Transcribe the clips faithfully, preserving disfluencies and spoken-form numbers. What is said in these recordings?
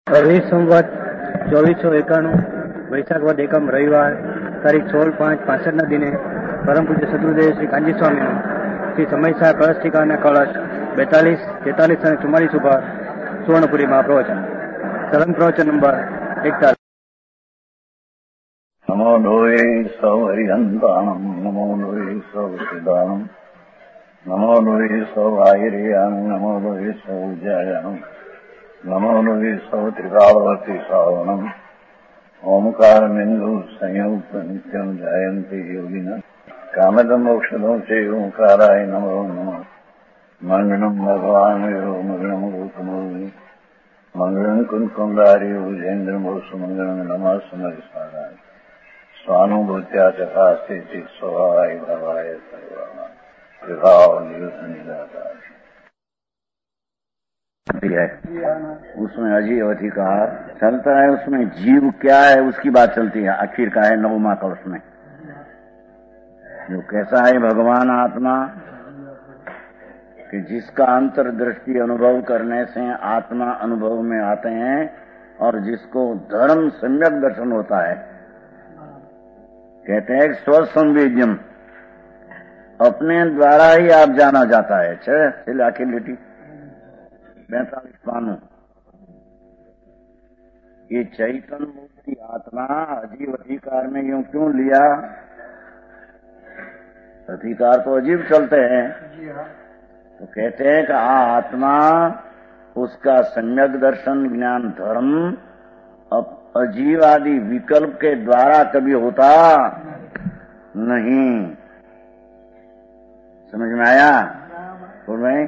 रवि संवत चौबीस सौ एकाणु वैशाख वद एकम रविवार तारीख सोल पांच पांसठ न दिने परम पूज्य सदगुरुदेव श्री कांजी स्वामी श्री समयसा कलश टीका ने कलश बेतालीस तेतालीस और चुम्मालीस पर सुवर्णपुरी में प्रवचन तरंग प्रवचन नंबर इकतालीस। नमो लोये सौहरिहंताणम नमो लोये सौसिदानम नमो लोये सौभागिरियां नमो लोये सौजायां नमो लोये सौत्रिकालवती सावनम ओमकार बिंदु संयुक्त नित्यम जयंती योगिना कामदम मोक्षदम से ओंकाराय नमो नमः मंगलम भगवान वीरो मंगलम रूपमोहि मंगलम कुंकुमधारी भुजेन्द्र मोस मंगलम नमः समरिसाराय स्वानुभूत्या चकास्ते चित स्वभावाय भवाय सर्वाना विभाव निदाताय है। उसमें अजीब अधिकार चलता है, उसमें जीव क्या है उसकी बात चलती है। आखिर का है नवमा कलश में जो कैसा है भगवान आत्मा कि जिसका अंतर्दृष्टि अनुभव करने से आत्मा अनुभव में आते हैं और जिसको धर्म सम्यक दर्शन होता है। कहते हैं स्वसंवेद्यम अपने द्वारा ही आप जाना जाता है। चल आखिर लेटी पैंतालीस पानों ये चैतन्य मूर्ति आत्मा अजीब अधिकार में यूं क्यों लिया? अधिकार तो अजीब चलते हैं तो कहते हैं कि आत्मा उसका सम्यक दर्शन ज्ञान धर्म अजीव आदि विकल्प के द्वारा कभी होता नहीं। समझ में आया? बोल भाई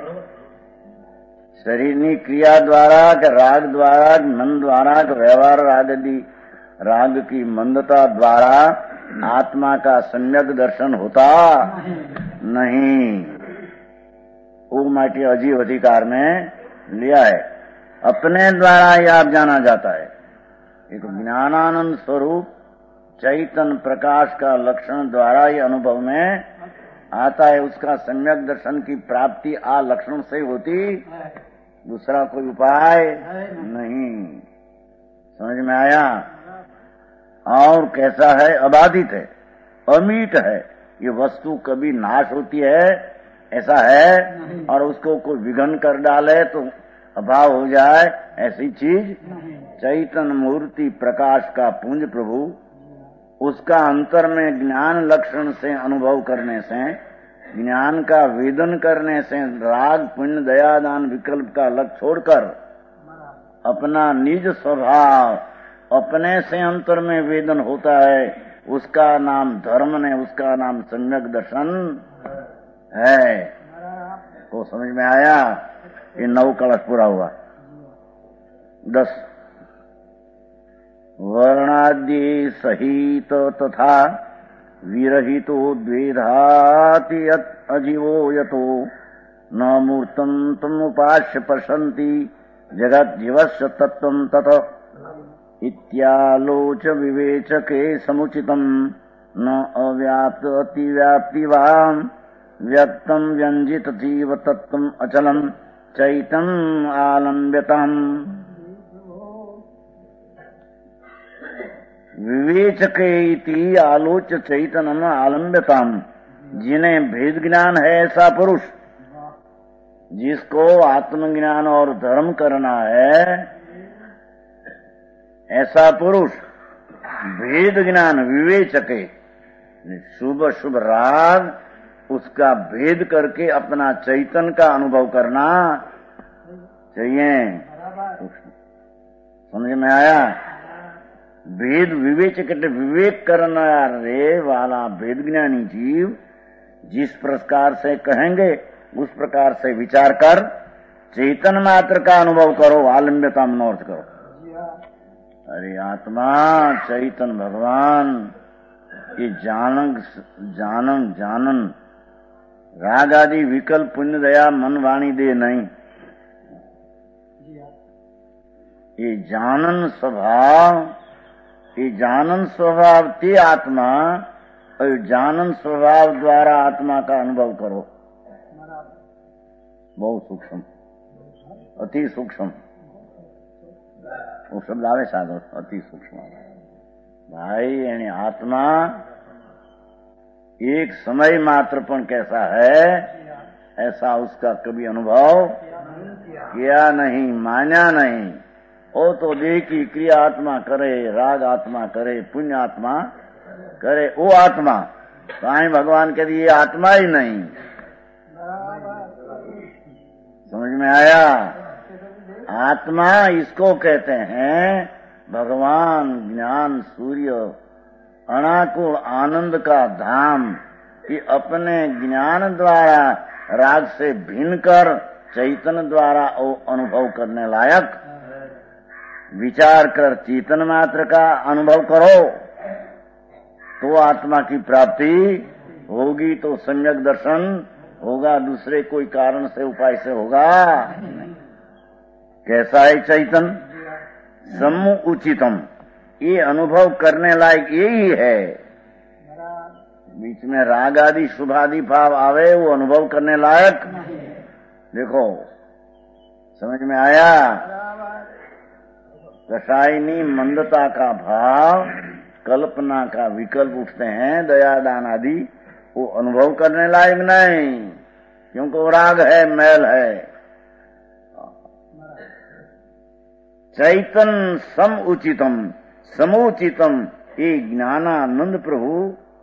शरीर क्रिया द्वारा के राग द्वारा मन द्वारा के व्यवहार राग आदि राग की मंदता द्वारा आत्मा का सम्यक दर्शन होता नहीं। वो माटी अजीब अधिकार में लिया है। अपने द्वारा ही आप जाना जाता है। एक ज्ञानानंद स्वरूप चैतन्य प्रकाश का लक्षण द्वारा ही अनुभव में आता है। उसका सम्यक दर्शन की प्राप्ति आ लक्षण से होती, दूसरा कोई उपाय नहीं। समझ में आया? और कैसा है? अबाधित है, अमीट है। ये वस्तु कभी नाश होती है ऐसा है और उसको कोई विघन कर डाले तो अभाव हो जाए ऐसी चीज चैतन्य मूर्ति प्रकाश का पुंज प्रभु उसका अंतर में ज्ञान लक्षण से अनुभव करने से ज्ञान का वेदन करने से राग पुण्य दया दान विकल्प का लक्ष्य छोड़कर अपना निज स्वभाव अपने से अंतर में वेदन होता है। उसका नाम धर्म ने उसका नाम सम्यक दर्शन है। तो समझ में आया? ये नौ कलश पूरा हुआ। दस वर्णादि सहित तथा विरहितो द्वेधाति अजीवो यतो न मूर्तम तुम उपास्य पश्यन्ति जगत जीवस्य तत्वं तत इत्यालोच विवेचके समुचितम न अव्याप्त अतिव्याप्ति वा व्यक्तम व्यंजित जीव तत्वम अचलम चैतन आलम्ब्यतम। विवेचके इति आलोच्य चैतन्य आलम्ब्यताम। जिन्हें भेद ज्ञान है ऐसा पुरुष जिसको आत्मज्ञान और धर्म करना है ऐसा पुरुष भेद ज्ञान विवेचके शुभ शुभ राग उसका भेद करके अपना चैतन्य का अनुभव करना चाहिए। समझ में आया? भेद विवेचक विवेक करना रे वाला भेद ज्ञानी जीव जिस प्रकार से कहेंगे उस प्रकार से विचार कर चेतन मात्र का अनुभव करो। आलम्ब्यता मनोर्थ करो। अरे आत्मा चैतन भगवान ये जानन जानन जानन राग आदि विकल्प पुण्य दया मन वाणी दे नहीं। ये जानन स्वभाव ये जानन स्वभाव ते आत्मा और जानन स्वभाव द्वारा आत्मा का अनुभव करो। बहुत सूक्ष्म, अति सूक्ष्म। वो शब्द आवे साधो अति सूक्ष्म भाई यानी आत्मा एक समय मात्र पण कैसा है ऐसा उसका कभी अनुभव किया नहीं, माना नहीं। वो तो देह की क्रिया आत्मा करे, राग आत्मा करे, पुण्य आत्मा करे, वो आत्मा साईं भगवान के लिए आत्मा ही नहीं। समझ में आया? आत्मा इसको कहते हैं भगवान ज्ञान सूर्य अनाकुल आनंद का धाम, कि अपने ज्ञान द्वारा राग से भिन्न कर चैतन्य द्वारा वो अनुभव करने लायक विचार कर चेतन मात्र का अनुभव करो तो आत्मा की प्राप्ति होगी, तो सम्यक दर्शन होगा, दूसरे कोई कारण से उपाय से होगा नहीं। कैसा है चैतन? सम्मु उचितम, ये अनुभव करने लायक यही है। बीच में राग आदि शुभ आदि भाव आवे वो अनुभव करने लायक। देखो समझ में आया? कषायनी मंदता का भाव, कल्पना का विकल्प उठते हैं, दया दान आदि, वो अनुभव करने लायक नहीं, क्योंकि वो राग है, मैल है। चैतन सम उचितम समुचितम, ये ज्ञानानंद प्रभु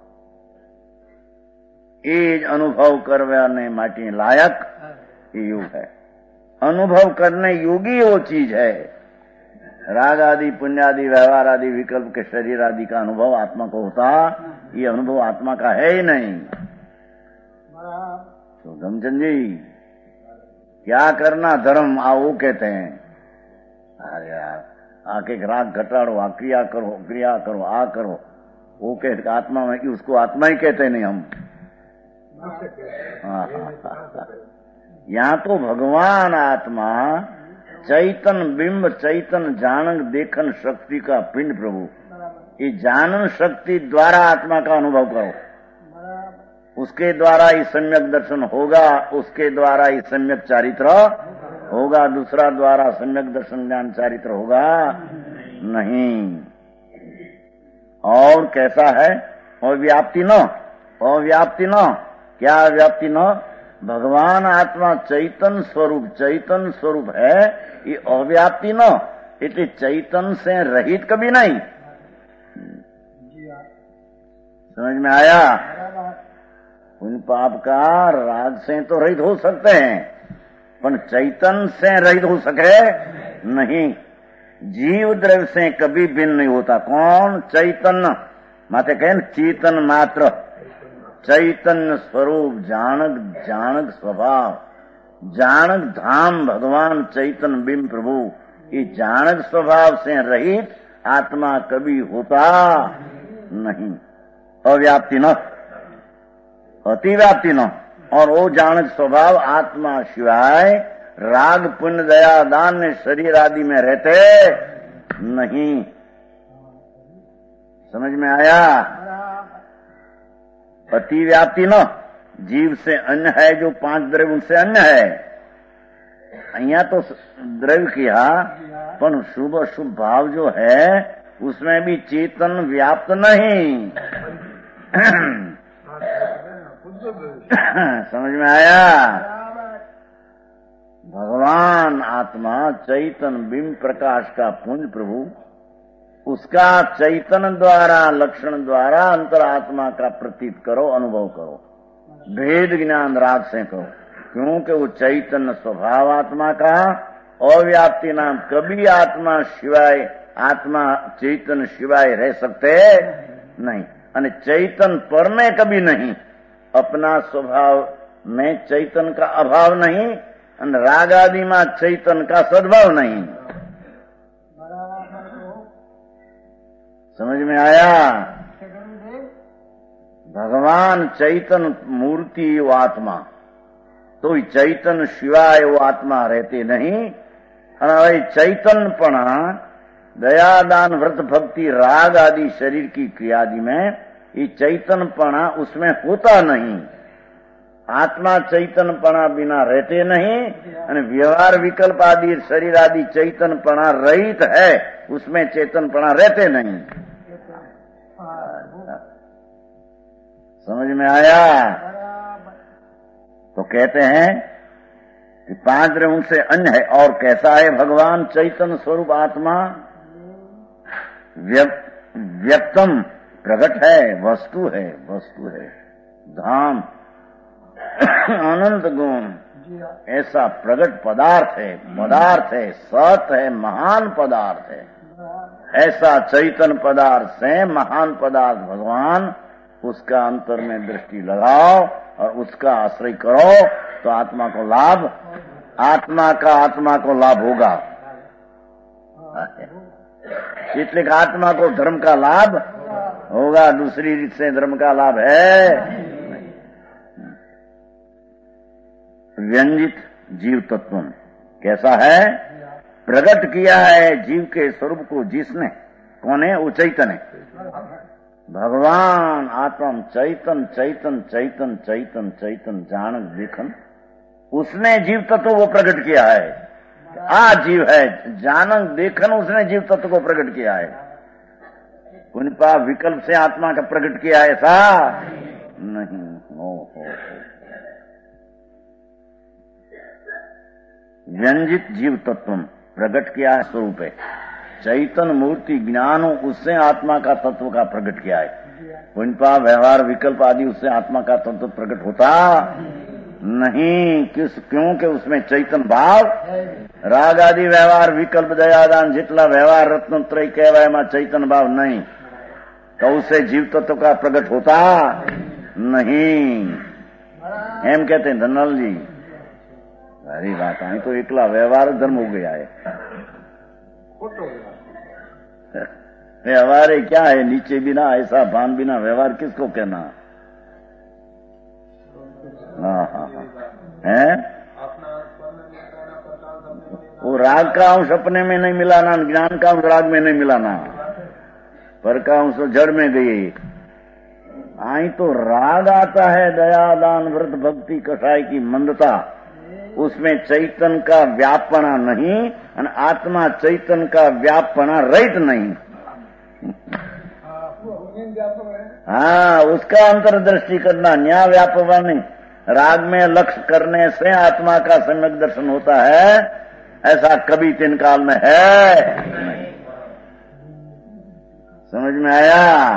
ये अनुभव करवाने माटे लायक ये योग है। अनुभव करने योगी वो चीज है। राग आदि पुण्य आदि व्यवहार आदि विकल्प के शरीर आदि का अनुभव आत्मा को होता, ये अनुभव आत्मा का है ही नहीं। तो धमचंद जी क्या करना धर्म आ वो कहते हैं, अरे यार आके राग घटाड़ो, आ क्रिया करो, क्रिया करो, आ करो, वो कहते आत्मा में कि उसको आत्मा ही कहते नहीं हम। यहाँ तो भगवान आत्मा चैतन बिंब, चैतन जानन देखन शक्ति का पिंड प्रभु, ये जानन शक्ति द्वारा आत्मा का अनुभव करो, उसके द्वारा ही सम्यक दर्शन होगा, उसके द्वारा ही सम्यक चारित्र होगा, दूसरा द्वारा सम्यक दर्शन ज्ञान चारित्र होगा नहीं। और कैसा है? और व्याप्ति न, और व्याप्ति न, क्या व्याप्ति न? भगवान आत्मा चैतन स्वरूप, चैतन स्वरूप है, ये अव्याप्ति न, इतने चैतन से रहित कभी नहीं। समझ में आया? उन पाप का राग से तो रहित हो सकते हैं, पर चैतन से रहित हो सके नहीं। जीव द्रव्य से कभी भिन्न नहीं होता। कौन? चैतन्य माते कहें चेतन मात्र, चैतन्य स्वरूप, जानक जानक स्वभाव, जानक धाम भगवान चैतन्य बिंब प्रभु, ये जानक स्वभाव से रहित आत्मा कभी होता नहीं। अव्याप्ति न, अतिव्याप्ति न, और वो जानक स्वभाव आत्मा शिवाय राग पुण्य दया दान ने शरीर आदि में रहते नहीं। समझ में आया? अतिव्याप्ति न, जीव से अन्य है, जो पांच द्रव्य उनसे अन्य है। અહીંયા तो द्रव्य किया, पर शुभ अशुभ भाव जो है उसमें भी चेतन व्याप्त नहीं। समझ में आया? भगवान आत्मा चैतन बिंब प्रकाश का पुंज प्रभु, उसका चैतन द्वारा लक्षण द्वारा अंतरात्मा का प्रतीत करो, अनुभव करो, भेद ज्ञान राग से करो, क्योंकि वो चैतन्य स्वभाव आत्मा का अव्याप्ति नाम कभी आत्मा शिवाय, आत्मा चैतन्य शिवाय रह सकते नहीं, અને चैतन पर में कभी नहीं। अपना स्वभाव में चैतन का अभाव नहीं, और राग आदि में चैतन का सद्भाव नहीं। समझ में आया? भगवान चैतन मूर्ति वो आत्मा, तो चैतन शिवाय वो आत्मा रहते नहीं। और चैतन्यपना दया दान व्रत भक्ति राग आदि शरीर की क्रियादि में ये चैतन्यपना उसमें होता नहीं। आत्मा चैतनपणा बिना रहते नहीं, અને વ્યવહાર વિકલ્પ આદि शरीर आदि चैतनपणा रहित है, उसमें चेतनपणा रहते नहीं। समझ में आया? तो कहते हैं कि पांच द्रव्यों से अन्य है। और कैसा है भगवान? चैतन्य स्वरूप आत्मा व्यक्तम प्रकट है, वस्तु है, वस्तु है, धाम अनंत गुण, ऐसा प्रकट पदार्थ है, पदार्थ है, सत है, महान पदार्थ है। ऐसा चैतन्य पदार्थ से महान पदार्थ भगवान, उसका अंतर में दृष्टि लगाओ और उसका आश्रय करो तो आत्मा को लाभ, आत्मा का आत्मा को लाभ होगा। इसलिए आत्मा को धर्म का लाभ होगा, दूसरी रीत से धर्म का लाभ है। व्यंजित जीव तत्व कैसा है? प्रकट किया है जीव के स्वरूप को जिसने। कौन है? वो चैतन्य है, भगवान आत्मा चैतन चैतन चैतन चैतन चैतन जानक देखन, उसने जीव तत्व को प्रकट किया है। आ जीव है, जानक देखन उसने जीव तत्व को प्रकट किया है। पुण्यपा विकल्प से आत्मा का प्रकट किया है ऐसा नहीं। हो, हो, हो। व्यंजित जीव तत्व प्रकट किया है स्वरूप है, चैतन्य मूर्ति ज्ञान उससे आत्मा का तत्व का प्रकट किया है। पुण्यपा व्यवहार विकल्प आदि उससे आत्मा का तत्व प्रकट होता नहीं। किस? क्योंकि उसमें चैतन्य भाव, राग आदि व्यवहार विकल्प दयादान जितला व्यवहार रत्न त्रय कहवाय में चैतन्य भाव नहीं, तो उससे जीव तत्व का प्रकट होता नहीं। एम कहते हैं धनलाल जी। अरे बात आई तो एकला व्यवहार धर्म हो गया है। व्यवहार है क्या है? नीचे बिना ऐसा भान बिना व्यवहार किसको कहना? हाँ हाँ हाँ है। वो राग का अंश अपने में नहीं मिलाना, ज्ञान का अंश राग में नहीं मिलाना, पर का अंश जड़ में गई। आई तो राग आता है, दया दान व्रत भक्ति कषाय की मंदता, उसमें चैतन का व्यापना नहीं और आत्मा चैतन का व्यापना रहित नहीं। हाँ, उसका अंतर्दृष्टि करना, न्याय व्यापना नहीं। राग में लक्ष्य करने से आत्मा का सम्यक दर्शन होता है, ऐसा कभी तीन काल में है नहीं। समझ में आया?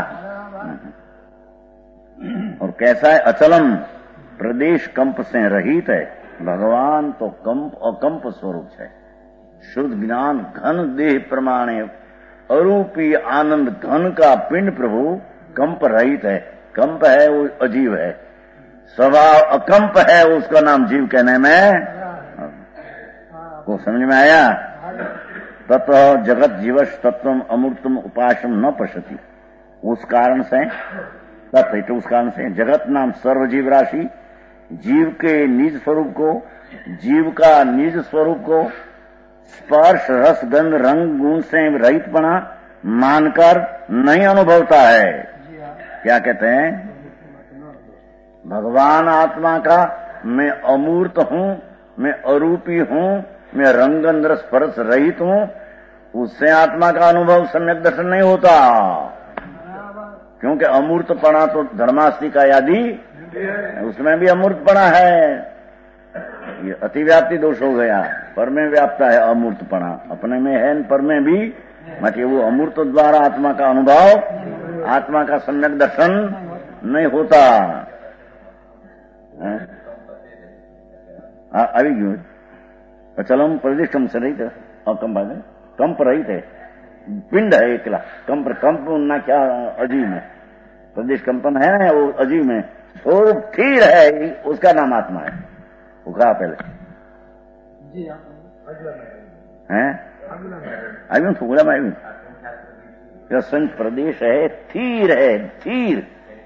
और कैसा है? अचलम प्रदेश कंप से रहित है। भगवान तो कंप अकंप स्वरूप है, शुद्ध ज्ञान घन देह प्रमाणे अरूपी आनंद घन का पिंड प्रभु कंप रहित है। कंप है वो अजीव है, स्वभाव अकंप है, उसका नाम जीव कहने में को समझ में आया? ततः जगत जीवश तत्वम अमूर्तम उपासम न पश्यति। उस कारण से तत् उस कारण से जगत नाम सर्वजीव राशि जीव के निज स्वरूप को, जीव का निज स्वरूप को स्पर्श रस गंध रंग गुण से रहितपना मानकर नहीं अनुभवता है। क्या कहते हैं? भगवान आत्मा का मैं अमूर्त हूं, मैं अरूपी हूं, मैं रंग गंध स्पर्श रहित हूं, उससे आत्मा का अनुभव सम्यक दर्शन नहीं होता। क्योंकि अमूर्तपना तो धर्मास्तिका आदि उसमें भी अमूर्तपना है। ये अतिव्याप्ति दोष हो गया। पर में व्याप्ता है अमूर्तपना, अपने में है, पर में भी मतलब वो अमूर्त द्वारा आत्मा का अनुभव, आत्मा का सम्यक दर्शन नहीं होता। अभी क्यों अचलम प्रदिष्टम से रहित और कंप कंप रहित है, पिंड है एकला। कंप कंप ना क्या अजीब में प्रदेश कंपन है ना, वो अजीब में स्वरूप स्थिर है, उसका नाम आत्मा है। वो कहा पहले जी हैं अभी फूला में अभी संत प्रदेश है, स्थिर है, स्थिर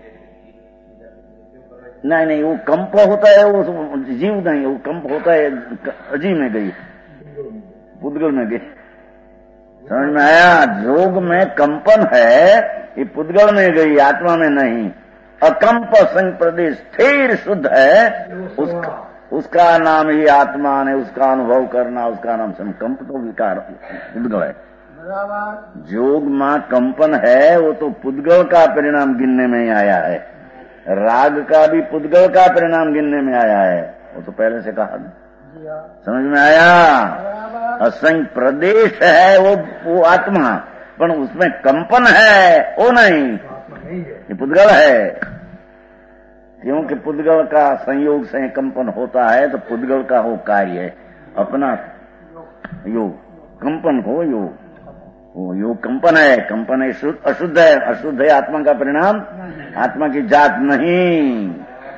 नहीं नहीं वो कंप होता है, वो जीव नहीं, वो कंप होता है अजीब में गई, पुद्गल में गई। समझ में आया? जोग में कंपन है, ये पुद्गल में गई, आत्मा में नहीं। अकंप संग प्रदेश स्थिर शुद्ध है, उसका उसका नाम ही आत्मा ने, उसका अनुभव करना, उसका नाम संकंप तो विकार पुद्गल है। जोग मां कंपन है वो तो पुद्गल का परिणाम गिनने में ही आया है। राग का भी पुद्गल का परिणाम गिनने में आया है, वो तो पहले से कहा। समझ में आया? असंग प्रदेश है वो वो आत्मा, पर उसमें कंपन है वो नहीं, ये पुद्गल है। क्योंकि पुद्गल का संयोग से कंपन होता है, तो पुद्गल का वो कार्य है अपना योग, कंपन को योग, वो योग कंपन है। कंपन है शुद्ध अशुद्ध है, अशुद्ध है आत्मा का परिणाम, आत्मा की जात नहीं।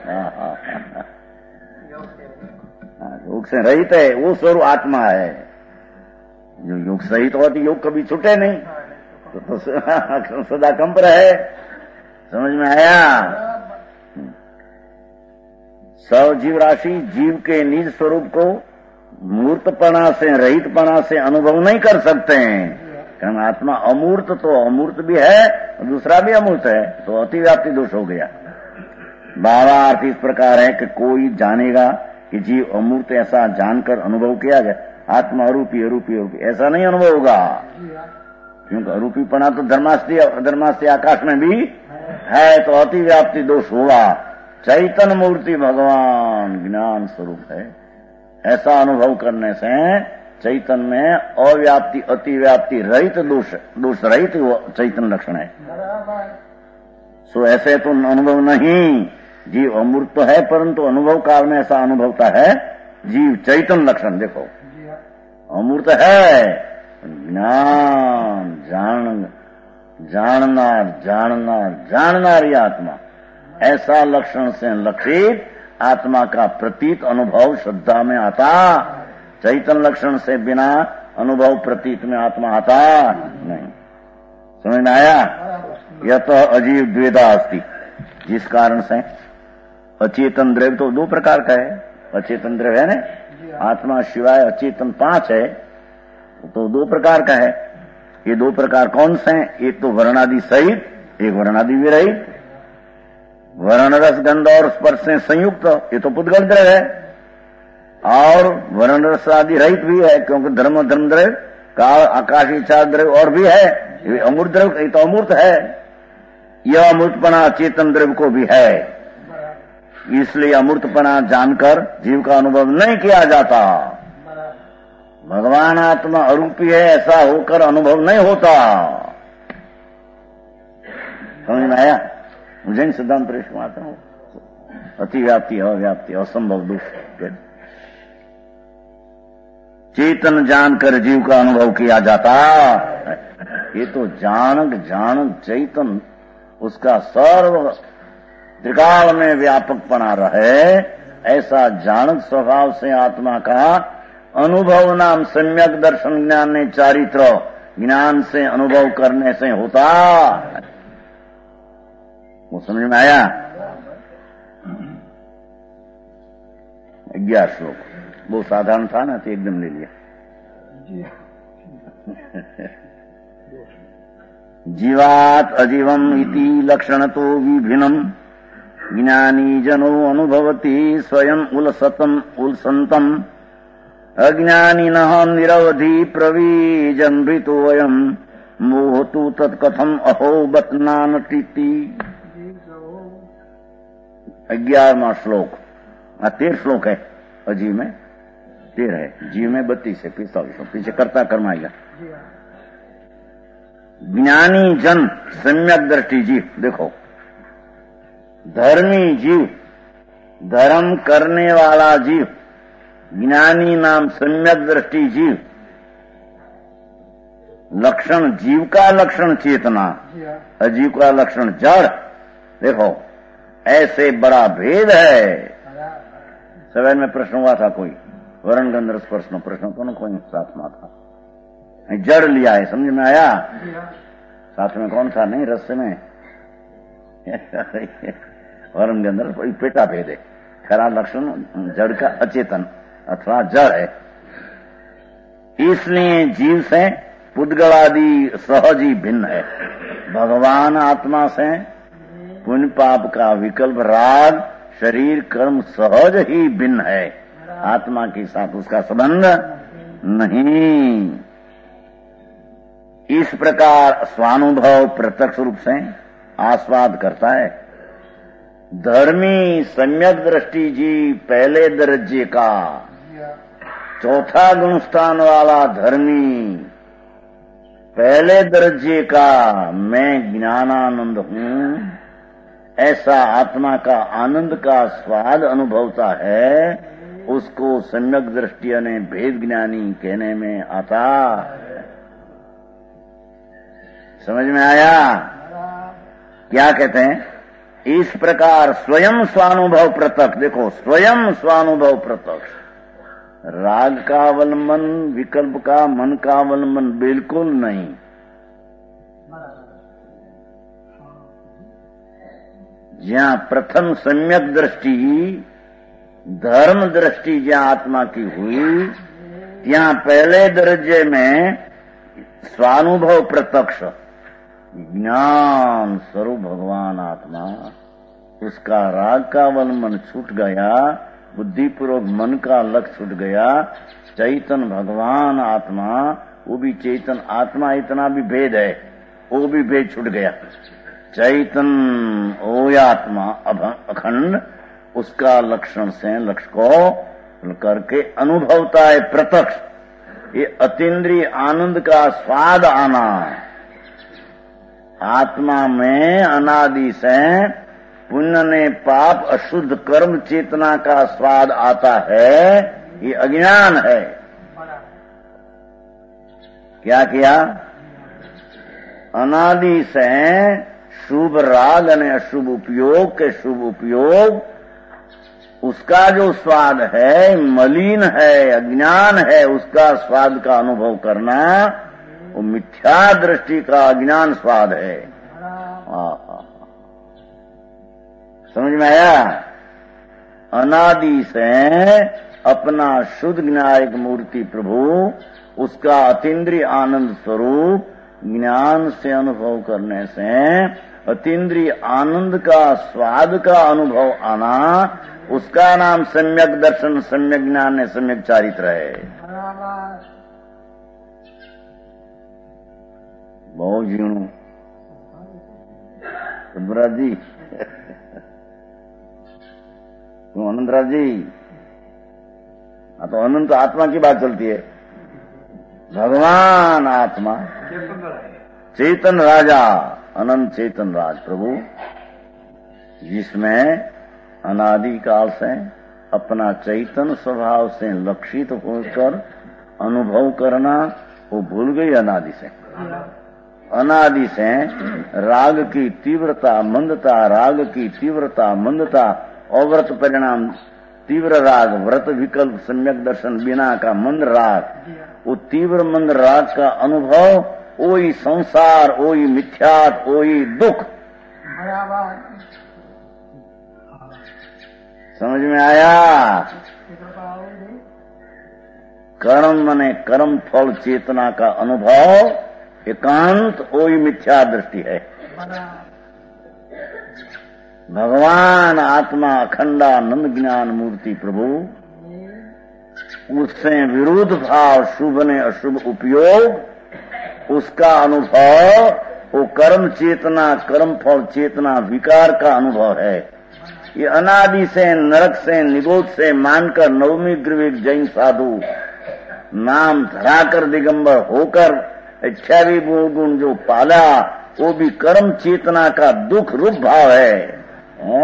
योग से रहित है वो स्वरूप आत्मा है। जो योग सहित होती योग कभी छूटे नहीं, तो, तो सदा कंप रहे। समझ में आया? सजीव राशि जीव के निज स्वरूप को मूर्तपना से रहितपना से अनुभव नहीं कर सकते हैं, कारण आत्मा अमूर्त तो अमूर्त भी है, दूसरा भी अमूर्त है, तो अतिव्याप्ति दोष हो गया। भावार्थ इस प्रकार है कि कोई जानेगा कि जीव अमूर्त, ऐसा जानकर अनुभव किया गया। आत्मा अरूपी अरूपी अरूपी ऐसा नहीं अनुभव होगा, क्योंकि अरूपीपना तो धर्मास्ती धर्मास्ती आकाश में भी है, तो अतिव्याप्ति दोष होगा। चैतन्य मूर्ति भगवान ज्ञान स्वरूप है, ऐसा अनुभव करने से चैतन्य में अव्याप्ति अतिव्याप्ति रहित दोष दोष रहित चैतन्य लक्षण है। सो ऐसे तो अनुभव नहीं, जीव अमूर्त तो है परंतु अनुभव काल में ऐसा अनुभवता है जीव चैतन्य लक्षण। देखो अमूर्त है, ज्ञान जान जानना जानना जानना रही आत्मा, ऐसा लक्षण से लक्षित आत्मा का प्रतीत अनुभव श्रद्धा में आता। चैतन्य लक्षण से बिना अनुभव प्रतीत में आत्मा आता नहीं। समझ में आया? यह तो अजीव द्वेधा अस्ति, जिस कारण से अचेतन द्रव्य तो दो प्रकार का है। अचेतन द्रव्य है ना, आत्मा शिवाय अचेतन पांच है, तो दो प्रकार का है। ये दो प्रकार कौन से हैं? एक तो वर्णादि सहित, एक वर्णादि विरहित। वर्ण रस गंध और स्पर्श से संयुक्त, ये तो पुद्गल द्रव्य है, और वर्ण रस आदि रहित भी है, क्योंकि धर्म धर्म द्रव्य काल आकाश इच्छा द्रव्य और भी है। ये अमूर्त द्रव्य, ये तो अमूर्त है। यह अमूर्तपना चेतन द्रव्य को भी है, इसलिए अमूर्तपना जानकर जीव का अनुभव नहीं किया जाता। भगवान आत्मा अरूपी है ऐसा होकर अनुभव नहीं होता। समझ में आया? जैन सिद्धांत प्रवेश में आता हूं, अतिव्याप्ति अव्याप्ति असंभव दोष चेतन जानकर जीव का अनुभव किया जाता। ये तो जानक जानक चैतन उसका सर्व त्रिकाल में व्यापकपना रहे, ऐसा जानक स्वभाव से आत्मा का अनुभव नाम सम्यक दर्शन ज्ञान ने चारित्र ज्ञान से अनुभव करने से होता। वो समझ में आया? ग्यारह श्लोक वो साधारण था ना, तो एकदम ले लिया। जीवात अजीवम इति लक्षण तो विभिन्नम ज्ञानी जनो अनुभवति स्वयं उलसतम उलसंतम अज्ञानिनः निरवधि प्रवीजन्मृतो वयम मोहतु तत्कथम अहो बतनानटीति। ग्यारहवां श्लोक, तेरह श्लोक है अजीव में, तेरह है, जीव में बत्तीस है, पिस्तालीस पीछे करता कर्माएगा। ज्ञानी जन सम्यक दृष्टि जीव, देखो धर्मी जीव, धर्म करने वाला जीव, ज्ञानी नाम सम्यक दृष्टि जीव। लक्षण जीव का लक्षण चेतना, अजीव का लक्षण जड़। देखो ऐसे बड़ा भेद है। सवेर में प्रश्न हुआ था कोई, वर्ण गंधर्व स्पर्श में प्रश्न तो न कोई साथ में था, जड़ लिया है, समझ में आया? साथ में कौन था? नहीं रस में वर्ण गंधर्व कोई पेटा भेद है। खरा लक्षण जड़ का अचेतन अथवा जड़ है। इसलिए जीव से पुद्गलादि सहज ही भिन्न है। भगवान आत्मा से पुण्य पाप का विकल्प राग शरीर कर्म सहज ही भिन्न है, आत्मा के साथ उसका संबंध नहीं। इस प्रकार स्वानुभव प्रत्यक्ष रूप से आस्वाद करता है। धर्मी सम्यक दृष्टि जी पहले दर्जे का चौथा गुण स्थान वाला धर्मी पहले दर्जे का मैं ज्ञानानंद हूँ, ऐसा आत्मा का आनंद का स्वाद अनुभवता है, उसको सम्यक दृष्टि ने भेद ज्ञानी कहने में आता। समझ में आया? क्या कहते हैं? इस प्रकार स्वयं स्वानुभव प्रत्यक्ष, देखो स्वयं स्वानुभव प्रत्यक्ष, राग का अवलंबन विकल्प का मन का अवलंबन बिल्कुल नहीं। जहां प्रथम सम्यक दृष्टि धर्म दृष्टि जहां आत्मा की हुई, ત્યાં पहले दर्जे में स्वानुभव प्रत्यक्ष ज्ञान स्वरूप भगवान आत्मा, उसका राग का अवलंबन छूट गया, बुद्धिपूर्वक मन का लक्ष्य छूट गया, चैतन भगवान आत्मा, वो भी चैतन आत्मा, इतना भी भेद है, वो भी भेद छूट गया। चैतन ओयात्मा अखंड, उसका लक्षण से लक्ष्य को करके अनुभवता है प्रत्यक्ष। ये अतीन्द्रिय आनंद का स्वाद आना, आत्मा में अनादि से पुण्य ने पाप अशुद्ध कर्म चेतना का स्वाद आता है, ये अज्ञान है। क्या किया? अनादि से शुभ राग और अशुभ उपयोग के शुभ उपयोग, उसका जो स्वाद है मलिन है, अज्ञान है, उसका स्वाद का अनुभव करना वो मिथ्या दृष्टि का अज्ञान स्वाद है। आ, समझ में आया? अनादि से अपना शुद्ध ज्ञायक मूर्ति प्रभु, उसका अतीन्द्रिय आनंद स्वरूप ज्ञान से अनुभव करने से अतीन्द्रिय आनंद का स्वाद का अनुभव आना, उसका नाम सम्यक दर्शन, सम्यक ज्ञान है, सम्यक चारित्र है। बहुत जीणु सुब्राज जी, तुम अनंतराज जी, हाँ तो अनंत आत्मा की बात चलती है। भगवान आत्मा चेतन राजा, अनंत चेतन राज प्रभु, जिसमें अनादि काल से अपना चैतन स्वभाव से लक्षित होकर अनुभव करना वो भूल गई। अनादि से अनादि से राग की तीव्रता मंदता, राग की तीव्रता मंदता, अव्रत परिणाम तीव्र राग, व्रत विकल्प सम्यक दर्शन बिना का मंद राग, वो तीव्र मंद राग का अनुभव, वही संसार, वही मिथ्यात, वही दुख। समझ में आया? कर्म मने कर्म फल चेतना का अनुभव एकांत, वही मिथ्या दृष्टि है। भगवान आत्मा अखंडानंद ज्ञान मूर्ति प्रभु, उससे विरुद्ध भाव शुभ ने अशुभ उपयोग, उसका अनुभव वो कर्म चेतना, कर्म फल चेतना विकार का अनुभव है। ये अनादि से नरक से निगोद से मानकर नवमी ग्रीविक जैन साधु नाम धराकर दिगंबर होकर इच्छा भी गुण जो पाला, वो भी कर्म चेतना का दुख रूप भाव है, है?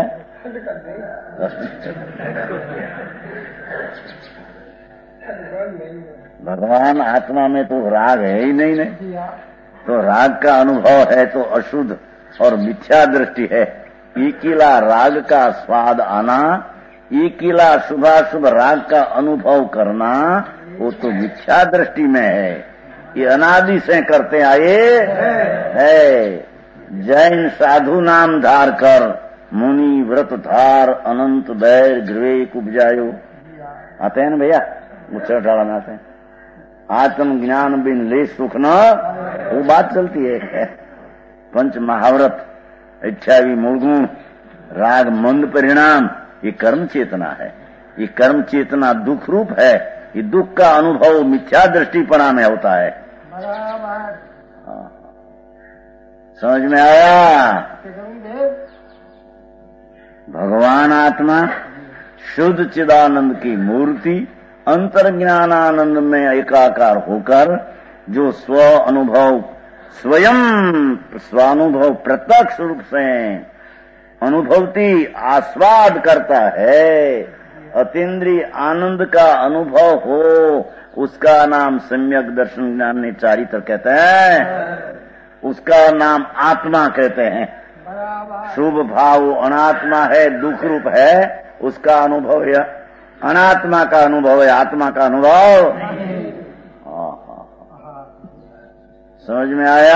भगवान आत्मा में तो राग है ही नहीं, नहीं तो राग का अनुभव है तो अशुद्ध और मिथ्या दृष्टि है। इकीला राग का स्वाद आना, इकीला शुभाशुभ राग का अनुभव करना, वो तो मिथ्या दृष्टि में है। ये अनादि से करते आए है। जैन साधु नाम धार कर मुनि व्रत धार अनंत बैर गृह उपजायो, आते हैं ना भैया, मुच्छर डाला में आते हैं। आत्म ज्ञान बिन ले सुख न, वो बात चलती है। पंच महाव्रत अठावी मूल गुण, राग मंद परिणाम, ये कर्म चेतना है। ये कर्म चेतना दुख रूप है। ये दुख का अनुभव मिथ्या दृष्टिपणा में होता है। समझ में आया? भगवान आत्मा शुद्ध चिदानंद की मूर्ति अंतर्ज्ञानानंद में एकाकार होकर जो स्व अनुभव स्वयं स्वानुभव प्रत्यक्ष रूप से अनुभवती आस्वाद करता है, अतीन्द्रिय आनंद का अनुभव हो, उसका नाम सम्यक दर्शन ज्ञान ने चारित्र कहते हैं। उसका नाम आत्मा कहते हैं। शुभ भाव अनात्मा है, दुख रूप है, उसका अनुभव है अनात्मा का अनुभव है, आत्मा का अनुभव। समझ में आया?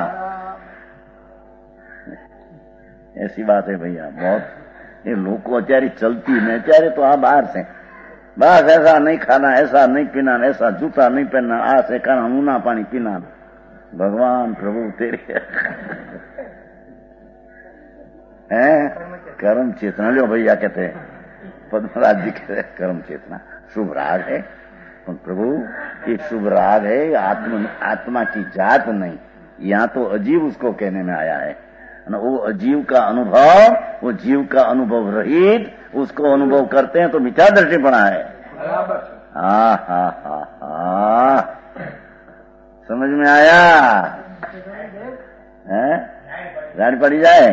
ऐसी बात है भैया। बहुत ये लोग को अत्यारी चलती नहीं, अत्यारे तो आ बाहर से बस ऐसा नहीं खाना, ऐसा नहीं पीना, ऐसा जूता नहीं पहनना, आ से खाना, ऊना पानी पीना। भगवान प्रभु तेरे हैं कर्म चेतना। लो भैया कहते हैं, पद्मराज जी कहते हैं कर्म चेतना शुभ राग है। प्रभु ये शुभ राग है, आत्मा आत्मा की जात नहीं। यहाँ तो अजीव उसको कहने में आया है। वो अजीव का अनुभव, वो जीव का अनुभव रहित उसको अनुभव करते हैं तो मिथ्या दृष्टिपणा है। हा हा हा हा समझ में आया? है रात पड़ी जाए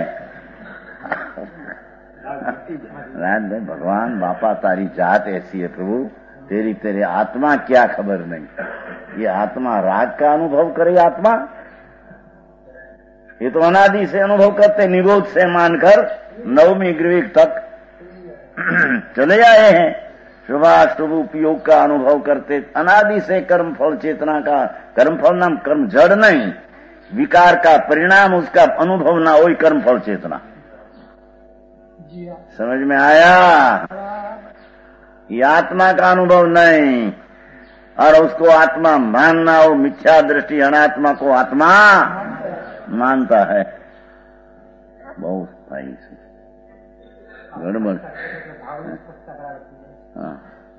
रात में भगवान बापा तारी जात ऐसी है प्रभु, तेरी तेरे आत्मा क्या खबर नहीं। ये आत्मा राग का अनुभव करे, आत्मा ये तो अनादि से अनुभव करते, निरोध से मानकर नवमी ग्रीविक तक चले आए हैं। शुभाशुभ उपयोग का अनुभव करते, अनादि से कर्म फल चेतना का, कर्म फल नाम कर्म जड़ नहीं, विकार का परिणाम उसका अनुभव ना, वही कर्म फल चेतना। समझ में आया? ये आत्मा का अनुभव नहीं, और उसको आत्मा मानना, वो मिथ्या दृष्टि अनात्मा को आत्मा मानता है। बहुत भाई गड़बड़। हाँ,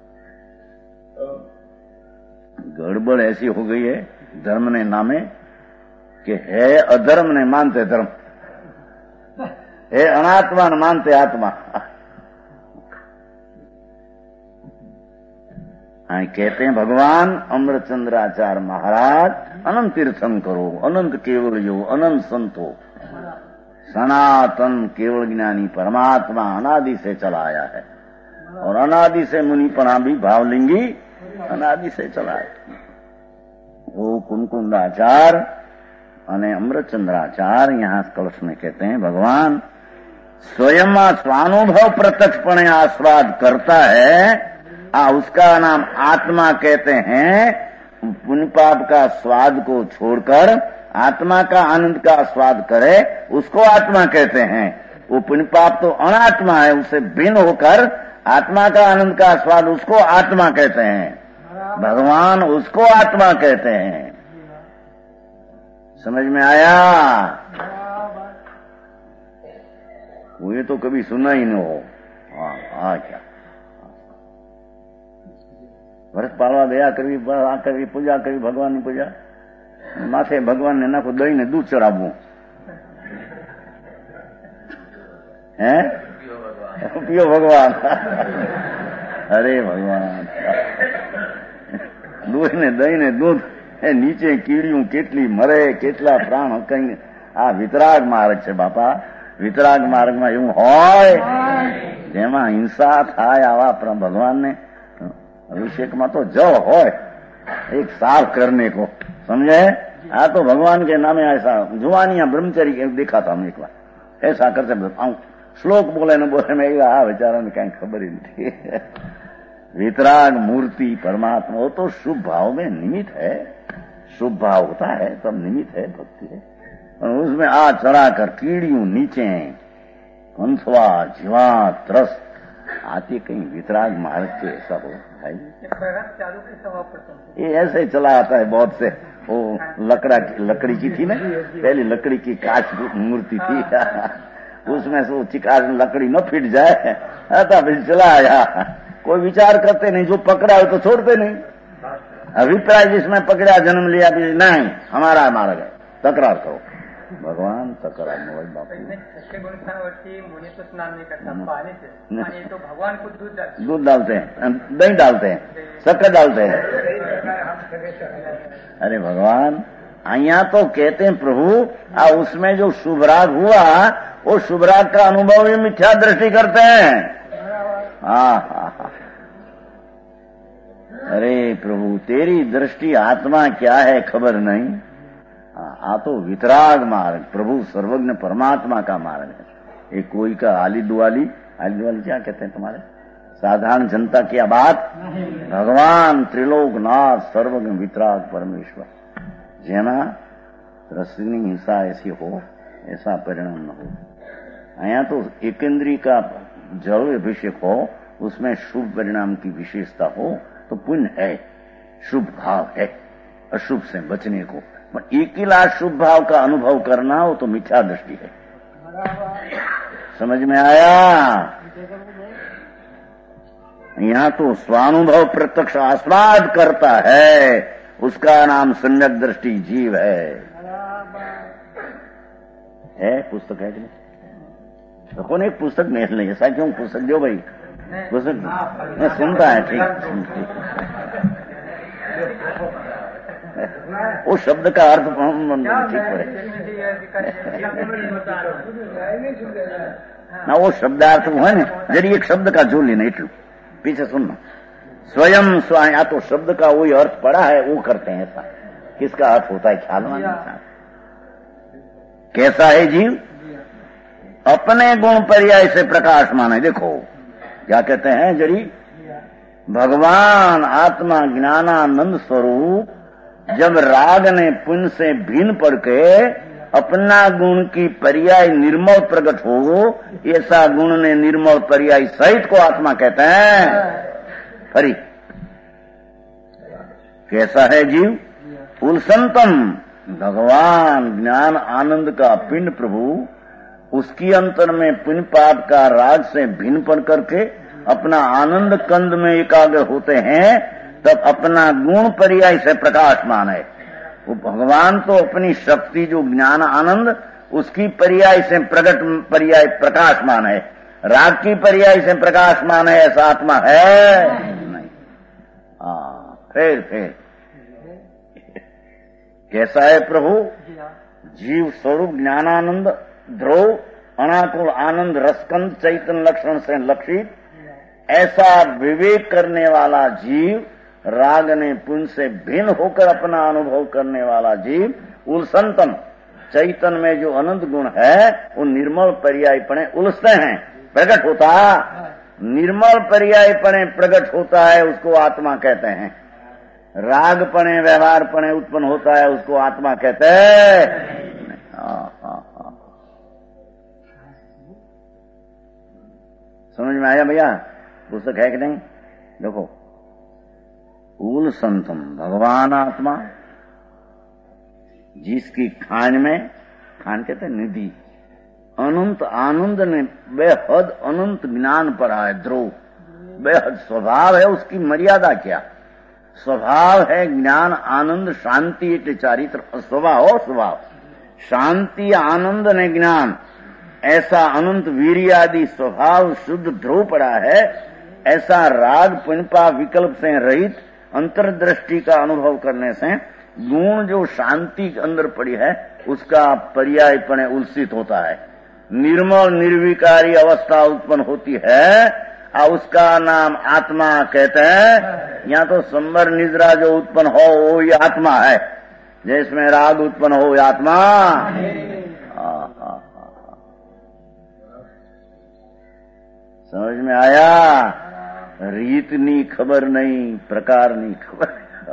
गड़बड़ ऐसी हो गई है धर्म ने नामे कि है अधर्म ने मानते धर्म, है अनात्मा ने मानते आत्मा। हाँ, कहते हैं भगवान अमृतचंद्राचार्य महाराज, अनंत तीर्थन करो, अनंत केवल यो, अनंत संतो, सनातन केवल ज्ञानी परमात्मा अनादि से चला आया है। और अनादि से मुनिपना भी भावलिंगी अनादि से चला है। वो कुंकुंदाचार्य અને अमृतचंद्राचार्य यहाँ कलश में कहते हैं भगवान स्वयं स्वानुभव प्रत्यक्षपणे आस्वाद करता है, आ उसका नाम आत्मा कहते हैं। पुण्य पाप का स्वाद को छोड़कर आत्मा का आनंद का स्वाद करे, उसको आत्मा कहते हैं। वो पुण्य पाप तो अनात्मा है, उससे भिन्न होकर आत्मा का आनंद का स्वाद, उसको आत्मा कहते हैं। भगवान उसको आत्मा कहते हैं। समझ में आया? वो ये तो कभी सुना ही न हो। हाँ हाँ, क्या व्रत पालवा दया करवी, आ करवी, पूजा करवी, भगवान की पूजा, माथे भगवान ने नाखो दही ने दूध चढ़ावू है, पियो भगवान। अरे भगवान, दूध ने दही ने दूध, નીચે કીડીયું કેટલી મરે, કેટલા પ્રાણ હકાઈ। આ વિતરાગ માર્ગ છે બાપા। વિતરાગ માર્ગમાં એવું હોય જેમાં હિંસા થાય, આવા ભગવાનને અભિષેકમાં તો જવ હોય એક साफ करने को, समझे? आ तो भगवान के नामे ऐसा जुआनिया ब्रह्मचरी देखा था हम एक बार, ऐसा करते आऊं श्लोक बोले न बोले में आ बेचारा ने कहीं खबर ही नहीं थी। वितराग मूर्ति परमात्मा, वो तो शुभ भाव में निमित्त है। शुभ भाव होता है तब निमित्त है, भक्ति है। और उसमें आ चढ़ाकर कीड़ियों नीचे हंसवा जीवा त्रस आती, कहीं वितराग मार्ग से ऐसा हो भाई। ये ऐसे चला आता है बहुत से, वो लकड़ा लकड़ी की थी ना, पहली लकड़ी की कांच मूर्ति थी, उसमें से वो चिकास लकड़ी न फिट जाए था, फिर चला आया। कोई विचार करते नहीं, जो पकड़ा हो तो छोड़ते नहीं। अभिप्राय जिसमें पकड़ा जन्म लिया भी नहीं, हमारा मार गए, तकरार करो। भगवान तकरार मोबाइल बापू तो स्नान नहीं करता, पानी से, पानी तो भगवान को दूध डालते दूध डालते हैं, दही डालते हैं, शक्कर डालते हैं। अरे भगवान, यहाँ तो कहते हैं प्रभु, आ उसमें जो शुभराग हुआ, वो शुभराग का अनुभव ही मिथ्या दृष्टि करते हैं। हाँ हाँ हाँ। अरे प्रभु, तेरी दृष्टि आत्मा क्या है खबर नहीं। आ तो वितराग मार्ग, प्रभु सर्वज्ञ परमात्मा का मार्ग है। एक कोई का आली दुआली, आली दुआली क्या कहते हैं तुम्हारे साधारण जनता की बात, भगवान त्रिलोकनाथ सर्वज्ञ वितराग परमेश्वर, जेना रसनी हिंसा ऐसी हो, ऐसा परिणाम न हो। यहाँ तो एकेंद्री का जल अभिषेक हो, उसमें शुभ परिणाम की विशेषता हो तो पुण्य है, शुभ भाव है, अशुभ से बचने को। पर एकिला शुभ भाव का अनुभव करना हो तो मिथ्या दृष्टि है। समझ में आया? यहाँ तो स्वानुभव प्रत्यक्ष आस्वाद करता है, उसका नाम सम्यक दृष्टि जीव है। है पुस्तक है कि नहीं? तो कौन एक पुस्तक नहीं ले, ऐसा क्यों? पुस्तक दो भाई, पुस्तक मैं सुनता है। ठीक, वो शब्द का अर्थ ठीक है ना, वो शब्दार्थ वो है ना, जरी एक शब्द का जो लेना इटू पीछे सुनना, स्वयं स्वयं या तो शब्द का वही अर्थ पड़ा है वो करते हैं। ऐसा किसका अर्थ होता है ख्याल में नहीं। कैसा है जीव? अपने गुण पर्याय से प्रकाशमान है। देखो क्या कहते हैं, जरी भगवान आत्मा ज्ञानानंद स्वरूप जब राग ने पुण्य से भिन्न पड़ के अपना गुण की पर्याय निर्मल प्रकट हो, ऐसा गुण ने निर्मल पर्याय सहित को आत्मा कहते हैं। फरी कैसा है जीव? उलसंतम, भगवान ज्ञान आनंद का पिंड प्रभु, उसकी अंतर में पुण्य पाप का राग से भिन्न पड़ करके अपना आनंद कंद में एकाग्र होते हैं, तब अपना गुण पर्याय से प्रकाशमान है। वो भगवान तो अपनी शक्ति जो ज्ञान आनंद, उसकी पर्याय से प्रकट पर्याय प्रकाशमान है। राग की पर्याय से प्रकाशमान है ऐसा आत्मा है नहीं। हाँ, फिर फिर कैसा है प्रभु? जीव स्वरूप ज्ञानानंद ध्रुव अनाकुल आनंद रसकंद चैतन्य लक्षण से लक्षित, ऐसा विवेक करने वाला जीव, राग ने पुण्य से भिन्न होकर अपना अनुभव करने वाला जीव, उलसंतम, चैतन्य में जो अनंत गुण है वो निर्मल पर्यायपणे उलसते हैं, प्रकट होता। निर्मल पर्यायपणे प्रकट होता है उसको आत्मा कहते हैं। रागपणे व्यवहारपणे उत्पन्न होता है उसको आत्मा कहते हैं। समझ में आया भैया? पुस्तक है कि नहीं? देखो, उल संतम, भगवान आत्मा जिसकी खान में, खान कहते हैं निधि, अनंत आनंद ने बेहद अनंत ज्ञान पर आए, ध्रुव बेहद स्वभाव है उसकी, मर्यादा क्या स्वभाव है? ज्ञान आनंद शांति इट चारित्र स्वभाव हो, स्वभाव शांति आनंद ने ज्ञान, ऐसा अनंत वीर्य आदि स्वभाव शुद्ध ध्रुव पड़ा है। ऐसा राग पुण्यपा विकल्प से रहित अंतर्दृष्टि का अनुभव करने से गुण जो शांति के अंदर पड़ी है उसका पर्यायपणे उल्सित होता है, निर्मल निर्विकारी अवस्था उत्पन्न होती है, और उसका नाम आत्मा कहते हैं। यहाँ तो संबर निद्रा जो उत्पन्न हो वो ये आत्मा है, जिसमें राग उत्पन्न हो ये आत्मा। समझ में आया? रीत नी खबर नहीं, प्रकार नी खबर।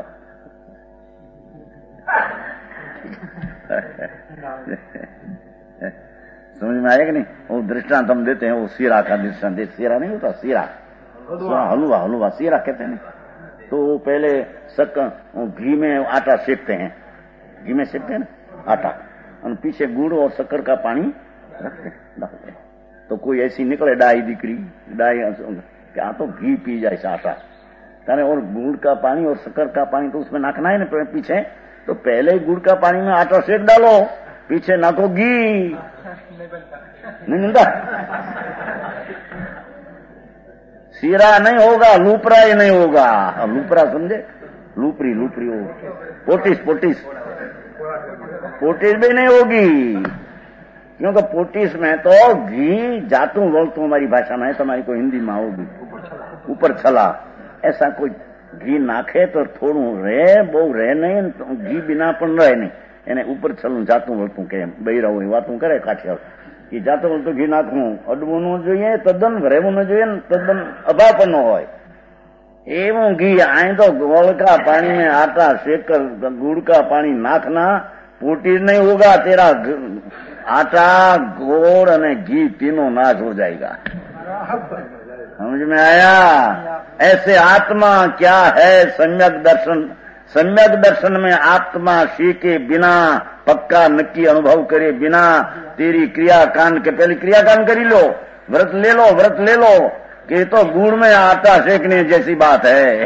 समझ में आया कि नहीं? वो दृष्टांत हम देते हैं, वो सीरा का दृष्टांत, सीरा नहीं होता, सीरा हलवा, हलवा सीरा कहते हैं। तो वो पहले शक घी में आटा सेकते हैं, घी में सेकते हैं ना आटा, और पीछे गुड़ और शक्कर का पानी रखते हैं डालते हैं। तो कोई ऐसी निकले डाई दीकरी डाई कि आ तो घी पी जाए आटा, कारण और गुड़ का पानी और शक्कर का पानी तो उसमें नाखना है ना पीछे, तो पहले ही गुड़ का पानी में आटा सेक डालो, पीछे नाखो घी, नहीं मिलता। सीरा नहीं होगा, लूपरा ही नहीं होगा। अब लूपरा समझे, लूपरी लूपरी हो, पोटिस पोटिस पोटिस भी नहीं होगी, क्योंकि पोटिस में तो घी जातू बोलतू हमारी भाषा में है, तुम्हारी को हिंदी में होगी ऊपर छला। ऐसा कोई घी नाखे तो थोड़ू रहे, बहु रहे नहीं, तो घी बिना पण रहे नहीं, એને ઉપર છલું જાતું વળતું કે બૈરા હોય વાતું કરે કાઠિયાવાડ કે જાતું વળતું ઘી નાખવું અડવું ન જોઈએ, તદ્દન રહેવું ન જોઈએ, તદ્દન અભાવ પણ ન હોય એવું ઘી। આય તો ગોળ का पानी में आटा शेकर गुड़ का पानी नाखना, पोटी नहीं होगा, तेरा आटा गोड़ और घी तीनों नाश हो जाएगा। समझ में आया? ऐसे आत्मा क्या है सम्यक दर्शन, सम्यक दर्शन में आत्मा सीखे बिना, पक्का नक्की अनुभव करे बिना, तेरी क्रिया कांड के पहले क्रिया कांड करी लो, व्रत ले लो, व्रत ले लो कि तो गुड़ में आटा सेकने जैसी बात है।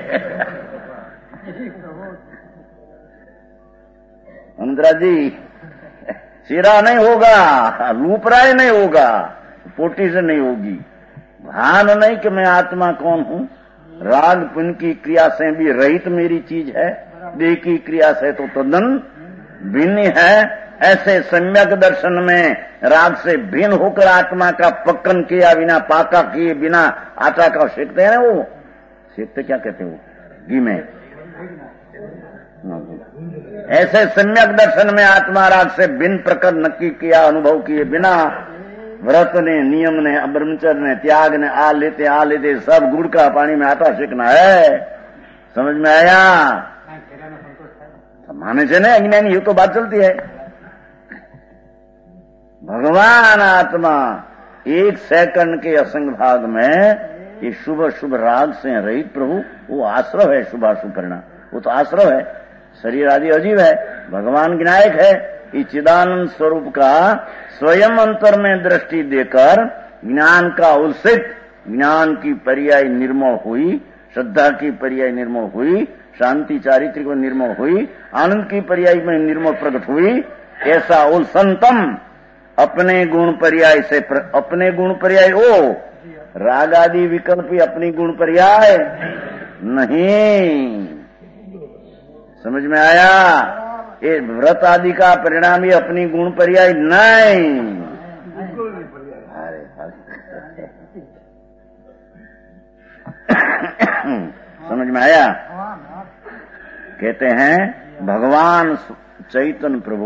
अंतरा जी सीरा नहीं होगा, लूपराय नहीं होगा, पोटी से नहीं होगी, भान नहीं कि मैं आत्मा कौन हूं, राग पुण्य की क्रिया से भी रहित मेरी चीज है, देह की क्रिया से तो तद्दन भिन्न है। ऐसे सम्यक दर्शन में राग से भिन्न होकर आत्मा का पक्कन किया बिना, पाका किए बिना आटा का सेकते हैं ना, वो सेकते क्या कहते हो घी में। ऐसे सम्यक दर्शन में आत्मा राग से भिन्न प्रकार नक्की किया अनुभव किए बिना, व्रत ने, नियम ने, ब्रह्मचर्य ने, त्याग ने, आ लेते आ लेते सब गुड़ का पानी में आटा सेकना है। समझ में आया? माने से नहीं अज्ञानी, ये तो बात चलती है। भगवान आत्मा एक सेकंड के असंग भाग में ये शुभ शुभ राग से रहित प्रभु, वो आश्रव है, शुभाशुभ परिणाम, वो तो आश्रव है, शरीर आदि अजीव है, भगवान विनायक है। इस चिदानंद स्वरूप का स्वयं अंतर में दृष्टि देकर ज्ञान का उल्सित, ज्ञान की पर्याय निर्मल हुई, श्रद्धा की पर्याय निर्मल हुई, शांति चारित्रिक में निर्मल हुई, आनंद की पर्याय में निर्मल प्रकट हुई। ऐसा उल्संतम अपने गुण पर्याय से प्र, अपने गुण पर्याय ओ राग आदि विकल्प ही अपनी गुण पर्याय नहीं। समझ में आया? ये व्रत आदि का परिणाम ही अपनी गुण पर्याय नहीं। समझ में आया? कहते हैं भगवान चैतन्य प्रभु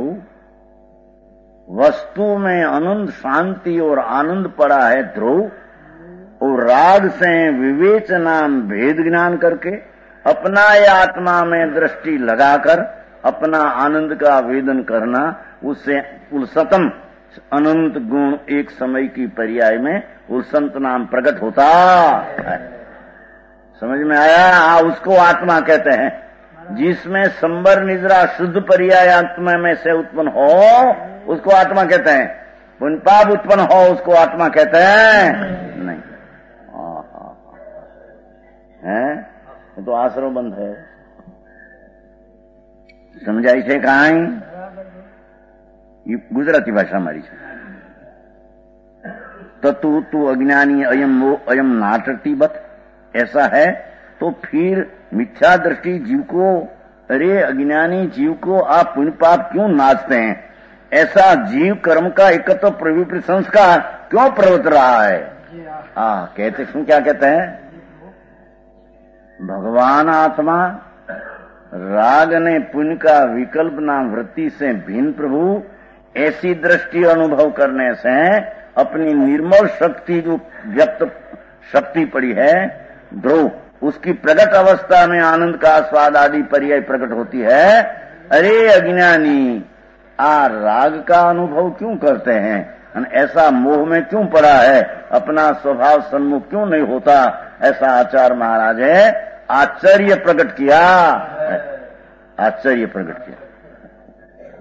वस्तु में अनंत शांति और आनंद पड़ा है ध्रुव, और राग से विवेच नाम भेद ज्ञान करके अपना या आत्मा में दृष्टि लगाकर अपना आनंद का वेदन करना, उससे उल्सतम अनंत गुण एक समय की पर्याय में उल्संत नाम प्रकट होता है। समझ में आया? हाँ, उसको आत्मा कहते हैं। जिसमें संबर निद्रा शुद्ध पर्याय आत्मा में से उत्पन्न हो उसको आत्मा कहते हैं, पुण्य पाप उत्पन्न हो उसको आत्मा कहते हैं नहीं। है तो आश्रव बंद है। समझाई છે કાંઈ? गुजराती भाषा हमारी है। तू तू अज्ञानी अयम वो अयम नाटती बत, ऐसा है तो फिर मिथ्या दृष्टि जीव को, अरे अज्ञानी जीव को आप पुण्य पाप क्यों नाचते हैं? ऐसा जीव कर्म का एकत्र प्रवृत्ति संस्कार क्यों प्रवृत्त रहा है? हाँ, कहते सुन क्या कहते हैं? भगवान आत्मा राग ने पुण्य का विकल्प नाम वृत्ति से भिन्न प्रभु, ऐसी दृष्टि अनुभव करने से अपनी निर्मल शक्ति जो व्यक्त शक्ति पड़ी है ध्रुव, उसकी प्रकट अवस्था में आनंद का स्वाद आदि पर्याय प्रकट होती है। अरे अज्ञानी, आ राग का अनुभव क्यों करते हैं? ऐसा मोह में क्यों पड़ा है? अपना स्वभाव सन्मुख क्यों नहीं होता? ऐसा आचार्य महाराज है आश्चर्य प्रकट किया, आश्चर्य प्रकट किया।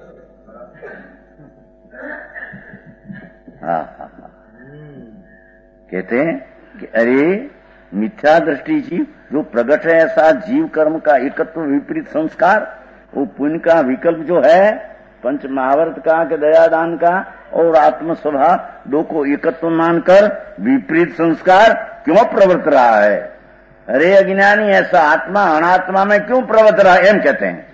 हाँ हाँ हाँ कहते हैं कि अरे मिथ्या दृष्टि जीव जो प्रकट है ऐसा जीव कर्म का एकत्व विपरीत संस्कार, वो पुण्य का विकल्प जो है पंच महावर्त का के दयादान का और आत्म स्वभाव दो को एकत्व मानकर विपरीत संस्कार क्यों प्रवर्त रहा है? अरे अज्ञानी ऐसा आत्मा अनात्मा में क्यों प्रवर्त रहा है? एम कहते हैं।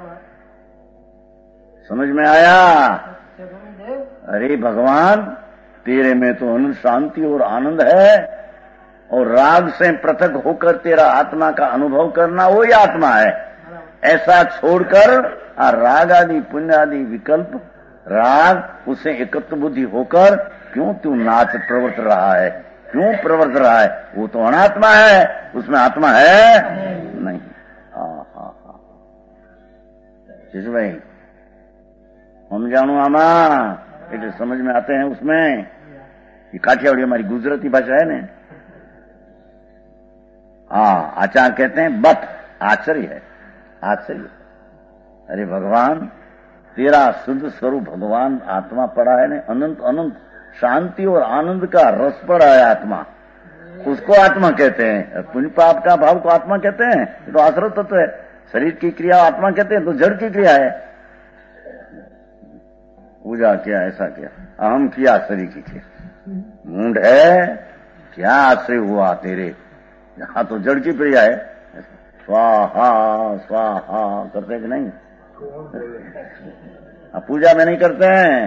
समझ में आया? अरे भगवान तेरे में तो अनंत शांति और आनंद है, और राग से पृथक होकर तेरा आत्मा का अनुभव करना वही आत्मा है। ऐसा छोड़कर राग आदि पुण्य आदि विकल्प राग उसे एकत्व बुद्धि होकर क्यों तू नाच प्रवर्त रहा है? क्यों प्रवर्त रहा है? वो तो अनात्मा है, उसमें आत्मा है नहीं। हाँ हाँ हाँ भाई हम जानू आमा એટલે समझ में आते हैं उसमें। ये काठियावाड़ी हमारी गुजराती भाषा है ना। हाँ आचार्य कहते हैं बत आश्चर्य है, आश्चर्य। अरे भगवान तेरा शुद्ध स्वरूप भगवान आत्मा पड़ा है ना, अनंत अनंत शांति और आनंद का रस पड़ा है आत्मा, उसको आत्मा कहते हैं। पुण्य पाप का भाव को आत्मा कहते हैं, तो आश्रय तत्व है। शरीर की क्रिया आत्मा कहते हैं तो जड़ की क्रिया है। पूजा किया, ऐसा किया, अहम किया, शरीर की क्रिया, मूंड है क्या आश्रय हुआ तेरे? यहाँ तो जड़ की क्रिया है। स्वाहा स्वाहा करते कि नहीं? अब पूजा में नहीं करते हैं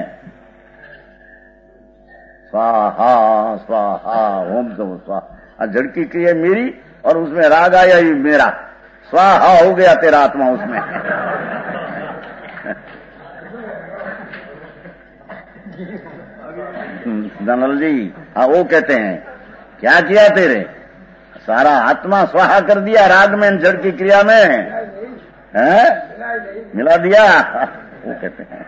स्वाहा स्वाहा ओम तो स्वाहा। जड़ की क्रिया मेरी और उसमें राग आया ही मेरा, स्वाहा हो गया तेरा आत्मा उसमें। दनल जी हाँ वो कहते हैं क्या किया तेरे? सारा आत्मा स्वाहा कर दिया राग में, जड़ की क्रिया में है मिला दिया। वो कहते हैं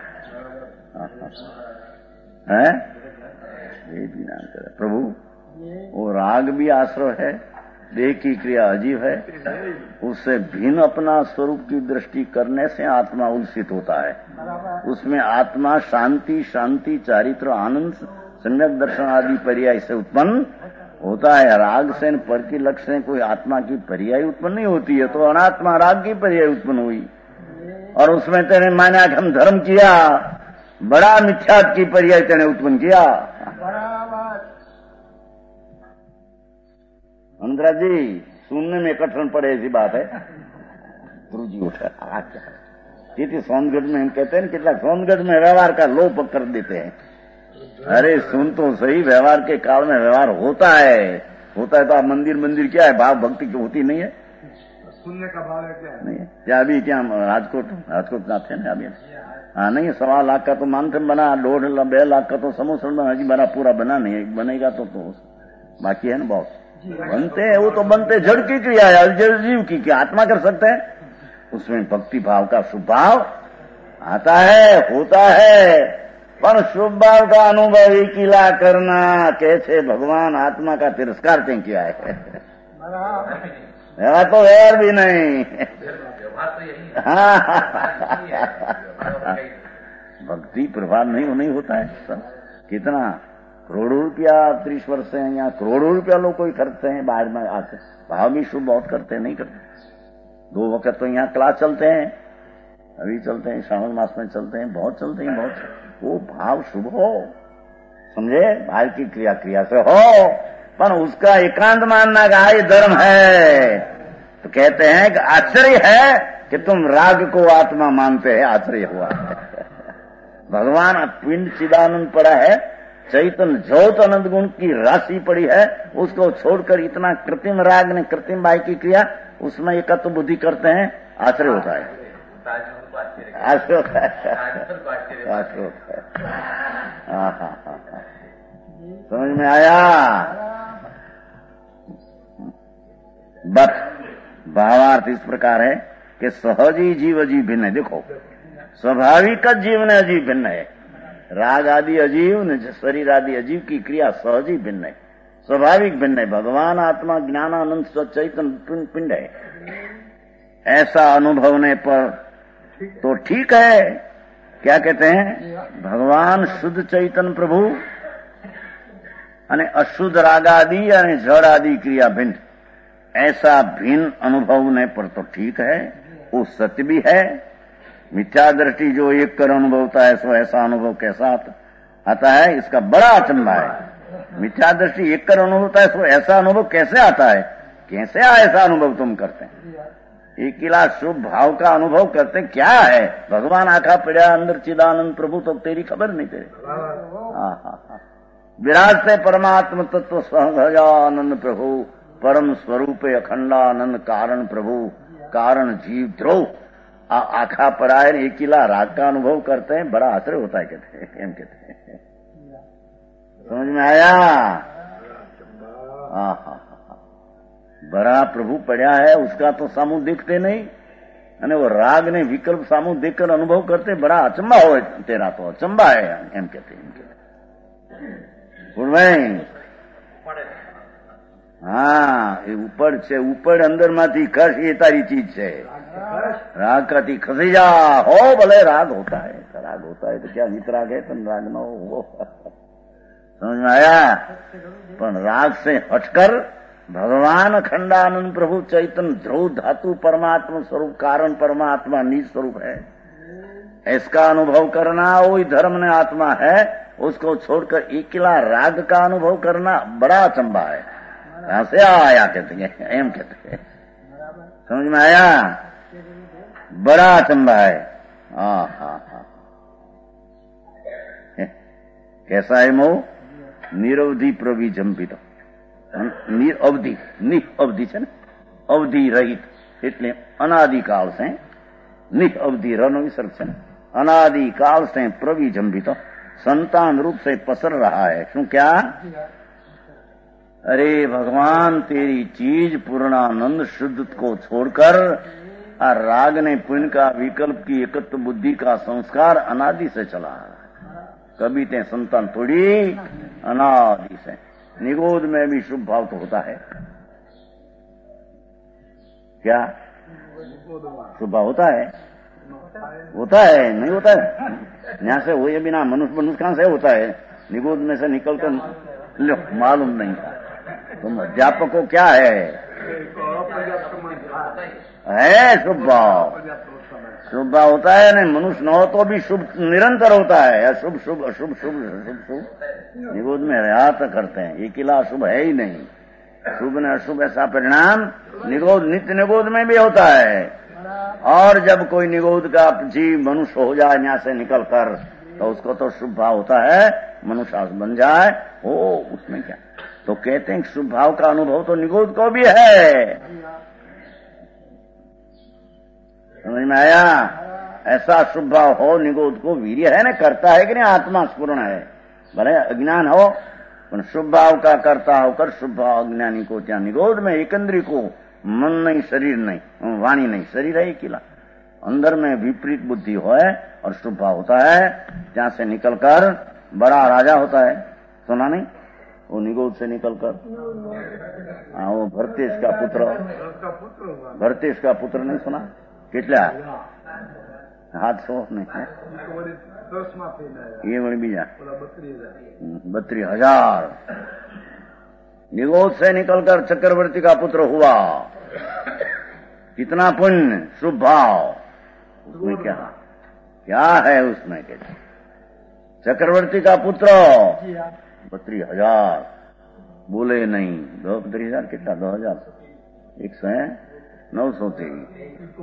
हैं ये भी नाम करे प्रभु। वो राग भी आश्रय है, देह की क्रिया अजीब है, उससे भिन्न अपना स्वरूप की दृष्टि करने से आत्मा उल्सित होता है। उसमें आत्मा शांति शांति चारित्र आनंद सम्यक दर्शन आदि पर्याय से उत्पन्न होता है। राग से पर की लक्ष्य से कोई आत्मा की पर्याय उत्पन्न नहीं होती है, तो अनात्मा राग की पर्याय उत्पन्न हुई। और उसमें तेने माना कि हम धर्म किया, बड़ा मिथ्यात्व की पर्याय तेने उत्पन्न किया। अंदरा जी सुनने में कठिन पड़े ऐसी बात है। गुरु जी उठा आ क्या તેથી सोनगढ़ में हम कहते हैं कितना सोनगढ़ में व्यवहार का लोप कर देते हैं। अरे सुन तो सही, व्यवहार के काल में व्यवहार होता है, होता है तो आप मंदिर मंदिर क्या है, भाव भक्ति की होती नहीं है, सुनने का भाव है क्या नहीं है। क्या अभी क्या राजकोट राजकोट ना थे ना अभी? हाँ नहीं, सवा लाख का तो मानथन बना, डेढ़ बे लाख का तो समोसा में हजी बना, पूरा बना नहीं है, बनेगा तो, तो बाकी है ना बहुत बनते हैं। वो तो बनते जड़ की क्रिया है, जड़ जीव की क्या आत्मा कर सकते हैं? उसमें भक्ति भाव का शुभ भाव आता है, होता है, पर शुभ भाव का अनुभव ही किला करना कैसे भगवान आत्मा का तिरस्कार क्यों किया है? व्यवहार तो व्यवहार भी नहीं। हाँ भक्ति प्रभाव नहीं नहीं होता है सब। कितना करोड़ों रुपया तीस वर्ष से यहाँ करोड़ों रुपया लोग कोई खर्चते हैं, बाहर में आते भाव भी शुभ बहुत करते हैं, नहीं करते। दो वक्त तो यहाँ क्लास चलते हैं, अभी चलते हैं, श्रावण मास में चलते हैं, बहुत चलते हैं, बहुत। वो भाव शुभ हो, समझे, बाहर की क्रिया क्रिया से हो, पर उसका एकांत मानना का ये धर्म है। तो कहते हैं कि आश्चर्य है कि तुम राग को आत्मा मानते हैं, आश्चर्य हुआ है। भगवान पिंड चिदानंद पड़ा है, चैतन्य ज्योत अनंत गुण की राशि पड़ी है, उसको छोड़कर इतना कृत्रिम राग ने कृत्रिम बाई की क्रिया उसमें एकत्व बुद्धि करते हैं, आश्चर्य होता है, आश्चर्य होता है, आश्चर्य होता है। हाँ हाँ हाँ हाँ समझ में आया? बस भावार्थ इस प्रकार है कि सहजी जीव अजीव भिन्न है। देखो स्वाभाविक जीवन अजीव भिन्न है, राग आदि अजीव न शरीर आदि अजीव की क्रिया सहजी भिन्न है, स्वाभाविक भिन्न है। भगवान आत्मा ज्ञानानंद स्वचैतन्य पिंड है, ऐसा अनुभव होने पर तो ठीक है। क्या कहते हैं? भगवान शुद्ध चैतन्य प्रभु અને અશુદ્ધ રાગાદि અને જड़ आदि क्रिया भिन्न, ऐसा भिन्न अनुभव ने पर तो ठीक है, वो सत्य भी है। मिथ्या दृष्टि जो एक कर अनुभव होता है सो ऐसा अनुभव कैसा आता, आता है, इसका बड़ा अचंभा है। मिथ्या दृष्टि एक कर अनुभव होता है सो ऐसा अनुभव कैसे आता है, कैसे ऐसा अनुभव तुम करते हैं? एक किला शुभ भाव का अनुभव करते क्या है? भगवान आखा पड़ा अंदर चिदानंद प्रभु, तो तेरी खबर नहीं तेरे। हाँ हाँ हाँ, विराजते परमात्म तत्व सहजानंद प्रभु, परम स्वरूपे अखंडानंद कारण प्रभु, कारण जीव ध्रुव आखा पराय एक किला राग का अनुभव करते हैं, बड़ा आश्चर्य होता है, कहते हैं, एम कहते हैं। समझ में आया? हाँ हाँ, बड़ा प्रभु पड़ा है, उसका तो सामू देखते नहीं, અને वो राग ने विकल्प सामू देखकर अनुभव करते, बड़ा अचंबा हो तेरा, तो अचंबा है एम कहते हैं। हाँ, ये ऊपर છે, ऊपर अंदर माथी खस, ये तारी चीज છે। राग काती खसी जा हो, भले राग होता है, राग होता है तो क्या वितराग है, तुम राग न हो। समझ में आया? पर राग से हटकर भगवान अखंडानंद प्रभु चैतन्य ध्रुव धातु परमात्मा स्वरूप कारण परमात्मा निज स्वरूप है, इसका अनुभव करना वही धर्म ने आत्मा है, उसको छोड़कर अकेला राग का अनुभव करना बड़ा अचंबा है। यहां से आया कहते हैं, एम कहते हैं। समझ में आया? बड़ा अचंबा है। हाँ हाँ हाँ, कैसा है मोह? निरवधि प्रवि जंपित, અવધિ નિ અવધિ છે ને, અવધિ રહિત એટલે અનાદિકાળ से નિ અવધિ રનો વિસર્ગ છે ને, अनादिकाल से प्रविजंबित संतान रूप से पसर रहा है। क्यों क्या? अरे भगवान तेरी चीज पूर्णानंद शुद्ध को छोड़कर आ राग ने पुण्य का विकल्प की एकत्व बुद्धि का संस्कार अनादि से चला है। कभी ते संतान थोड़ी, अनादि से। निगोद में भी शुभ भाव तो होता है क्या? शुभ भाव होता है? होता है नहीं होता है? यहां से हुए बिना मनुष्य मनुष्य कहां से होता है? निगोद में से निकलकर लो, मालूम नहीं था। तुम अध्यापक को क्या है? है शुभ भाव, शुभ भाव होता है। नहीं मनुष्य न हो तो भी शुभ निरंतर होता है। अशुभ शुभ अशुभ शुभ शुभ शुभ निगोद में हयात करते हैं। ये किला अशुभ है ही नहीं। शुभ ने अशुभ ऐसा परिणाम निगोद नित्य निगोद में भी होता है। और जब कोई निगोद का जीव मनुष्य हो जाए यहां से निकल कर, तो उसको तो शुभ भाव होता है, मनुष्य बन जाए, हो उसमें क्या। तो कहते हैं शुभ भाव का अनुभव तो निगोद को भी है। समझ में आया? ऐसा शुभ भाव हो निगोद को वीर्य है ना, करता है कि नहीं, आत्मा स्फुरण है। भले अज्ञान हो पर शुभ भाव का करता होकर शुभ भाव अज्ञानी को क्या निगोद में एकंद्री को मन नहीं, शरीर नहीं, वाणी नहीं, शरीर है किला अंदर में विपरीत बुद्धि हो है और शुभ भाव होता है, जहां से निकलकर बड़ा राजा होता है। सुना नहीं? वो निगोद से निकलकर हाँ, वो भरतेश का पुत्र, भरतेश का पुत्र नहीं सुना? कितला हाथ सौ नहीं है ये बड़ी बीजा बत्तीस हजार निगोद से निकलकर चक्रवर्ती का पुत्र हुआ। कितना पुण्य, शुभ भाव। उसमें क्या क्या है उसमें? कहते चक्रवर्ती का पुत्र बत्तीस हजार, बोले नहीं। दो बत्तीस हजार कितना? दो हजार एक सौ है नौ सौ तेईस।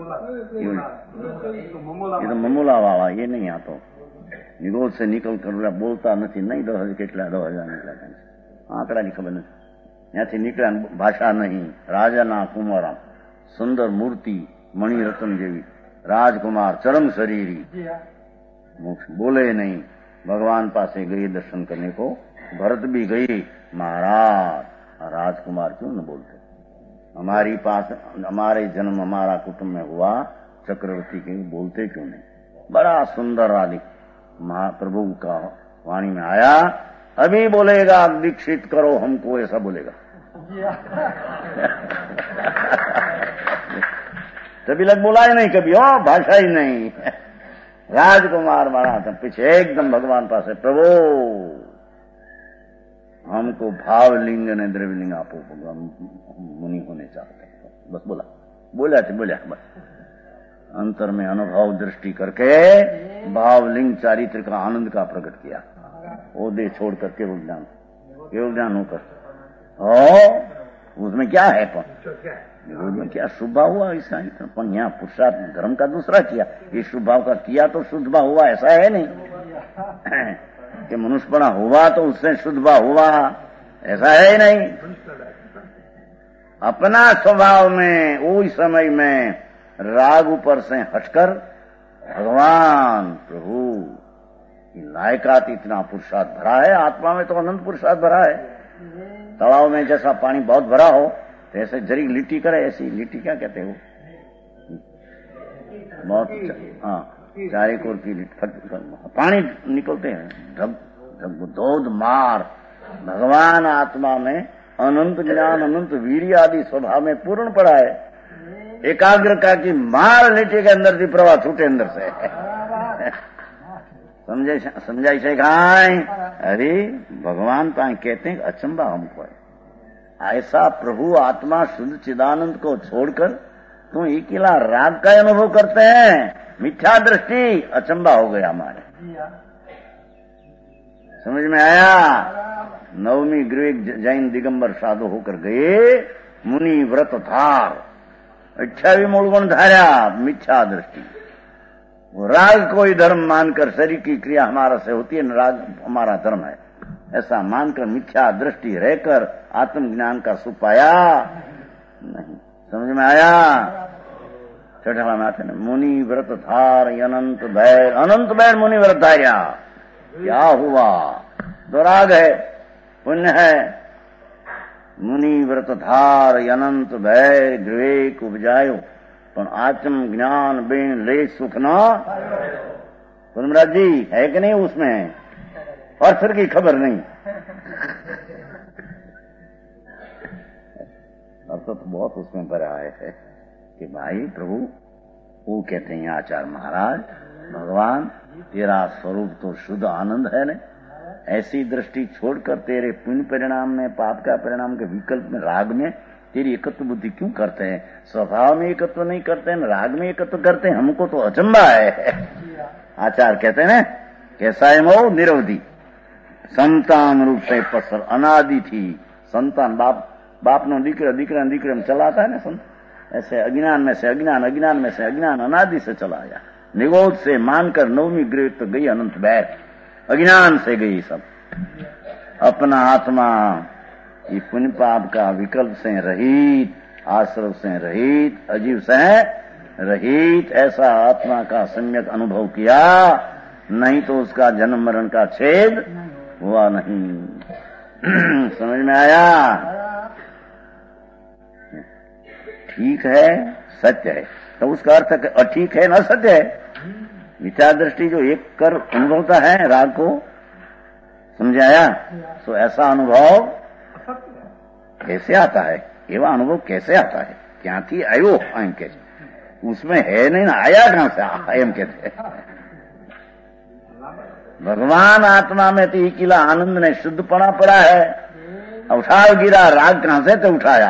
ये तो ममूला वाला, ये नहीं आता। निगोद से निकल कर बोलता नहीं, नहीं दो हजार कितना दो हजार निकला, आंकड़ा की खबर नहीं। ત્યાંથી નીકળ્યા, ભાષા નહીં, રાજાના કુમારા, સુંદર મૂર્તિ, મણિરત્ન જેવી, રાજકુમાર, ચરમ શરીરી, બોલે नहीं। भगवान पासे गई दर्शन करने को, भरत भी गई। महाराज राजकुमार क्यों न बोलते? हमारी पास हमारे जन्म हमारा कुटुंब में हुआ, चक्रवर्ती के बोलते क्यों नहीं? बड़ा सुंदर राधिक महाप्रभु का वाणी में आया, अभी बोलेगा दीक्षित करो हमको, ऐसा बोलेगा। तभी लग बोला ही नहीं कभी, हो भाषा ही नहीं। राजकुमार महाराज पीछे एकदम भगवान पास है, प्रभु हमको भाव लिंग ने द्रव्य लिंग आपो भगवान मुनि होने चाहते हैं। बस बोला बोला थे बोला बस अंतर में अनुभव दृष्टि करके भाव लिंग चारित्र का आनंद का प्रकट किया। वो दे छोड़ कर केवल ज्ञान केवल ज्ञान होकर ओ उसमें क्या है पर निरोध में क्या शुभ भाव हुआ ऐसा ही था। पर यहाँ पुरुषार्थ धर्म का दूसरा किया, ये शुभ भाव का किया तो शुद्ध भाव हुआ ऐसा है नहीं कि मनुष्यपना हुआ तो उससे शुद्ध भाव हुआ ऐसा है नहीं। अपना स्वभाव में उस समय में राग ऊपर से हटकर भगवान प्रभु लायकात इतना पुरुषार्थ भरा है। आत्मा में तो अनंत पुरुषार्थ भरा है। तालाब में जैसा पानी बहुत भरा हो तो ऐसे जरी लिट्टी करे, ऐसी लिट्टी क्या कहते हो बहुत हाँ चारे कोर की पानी निकलते हैं ढग ढग धोध मार। भगवान आत्मा में अनंत ज्ञान अनंत वीर्य आदि स्वभाव में पूर्ण पड़ा है। एकाग्र का की मार लिट्टी के अंदर से प्रवाह छूटे अंदर से समझे समझाई से खाए। अरे भगवान पाए कहते हैं अचंबा हमको है। ऐसा प्रभु आत्मा शुद्ध चिदानंद को छोड़कर तुम अकेला राग का अनुभव करते हैं। मिथ्या दृष्टि अचंबा हो गया हमारे। समझ में आया। नवमी ग्रीक जैन दिगंबर साधु होकर गए मुनि व्रत धार इच्छा भी मूल गुण धारा मिथ्या दृष्टि। राग कोई धर्म मानकर शरीर की क्रिया हमारा से होती है, राग हमारा धर्म है ऐसा मानकर मिथ्या दृष्टि रहकर आत्मज्ञान का सुख पाया नहीं। समझ में आया। छठा में आते ना मुनि व्रत धार अनंत भैर अनंत भैर मुनि व्रत धार्या। क्या हुआ तो राग है पुण्य है। मुनि व्रत धार अनंत भैर विवेक उपजायो पण आत्म ज्ञान बेन ले सुख न। कुलमराज जी है कि नहीं उसमें और फिर की खबर नहीं। अब तो बहुत उसमें भरा है कि भाई प्रभु वो कहते हैं आचार्य महाराज भगवान तेरा स्वरूप तो शुद्ध आनंद है न। ऐसी दृष्टि छोड़कर तेरे पुण्य परिणाम में पाप का परिणाम के विकल्प में राग में तेरी एकत्व बुद्धि क्यों करते हैं। स्वभाव में एकत्व नहीं करते हैं, राग में एकत्व करते हैं। हमको तो अचंबा है। आचार्य कहते हैं न कैसा है वो निरवधि संतान रूप से पसर अनादि थी। संतान बाप बाप नो दीकरा दीकरा दीकरे में चलाता है ना संत। ऐसे अज्ञान में से अज्ञान अज्ञान में से अज्ञान अनादि से चला आया। निगोद से मानकर नवमी ग्रेड तो गई अनंत बैठ अज्ञान से गई सब। अपना आत्मा ये पुण्य पाप का विकल्प से रहित आश्रव से रहित अजीव से रहित ऐसा आत्मा का सम्यक अनुभव किया नहीं तो उसका जन्म मरण का छेद हुआ नहीं। समझ में आया। ठीक है सत्य है तो उसका अर्थ अठीक है ना सत्य है। विचार दृष्टि जो एक कर अनुभवता है राग को समझाया तो ऐसा अनुभव कैसे आता है। एवं अनुभव कैसे आता है क्या थी आयो कैसे उसमें है नहीं ना आया कहां से एम कहते भगवान आत्मा में तो किला आनंद ने शुद्धपना पड़ा है। उठा गिरा राग कहां से तो उठाया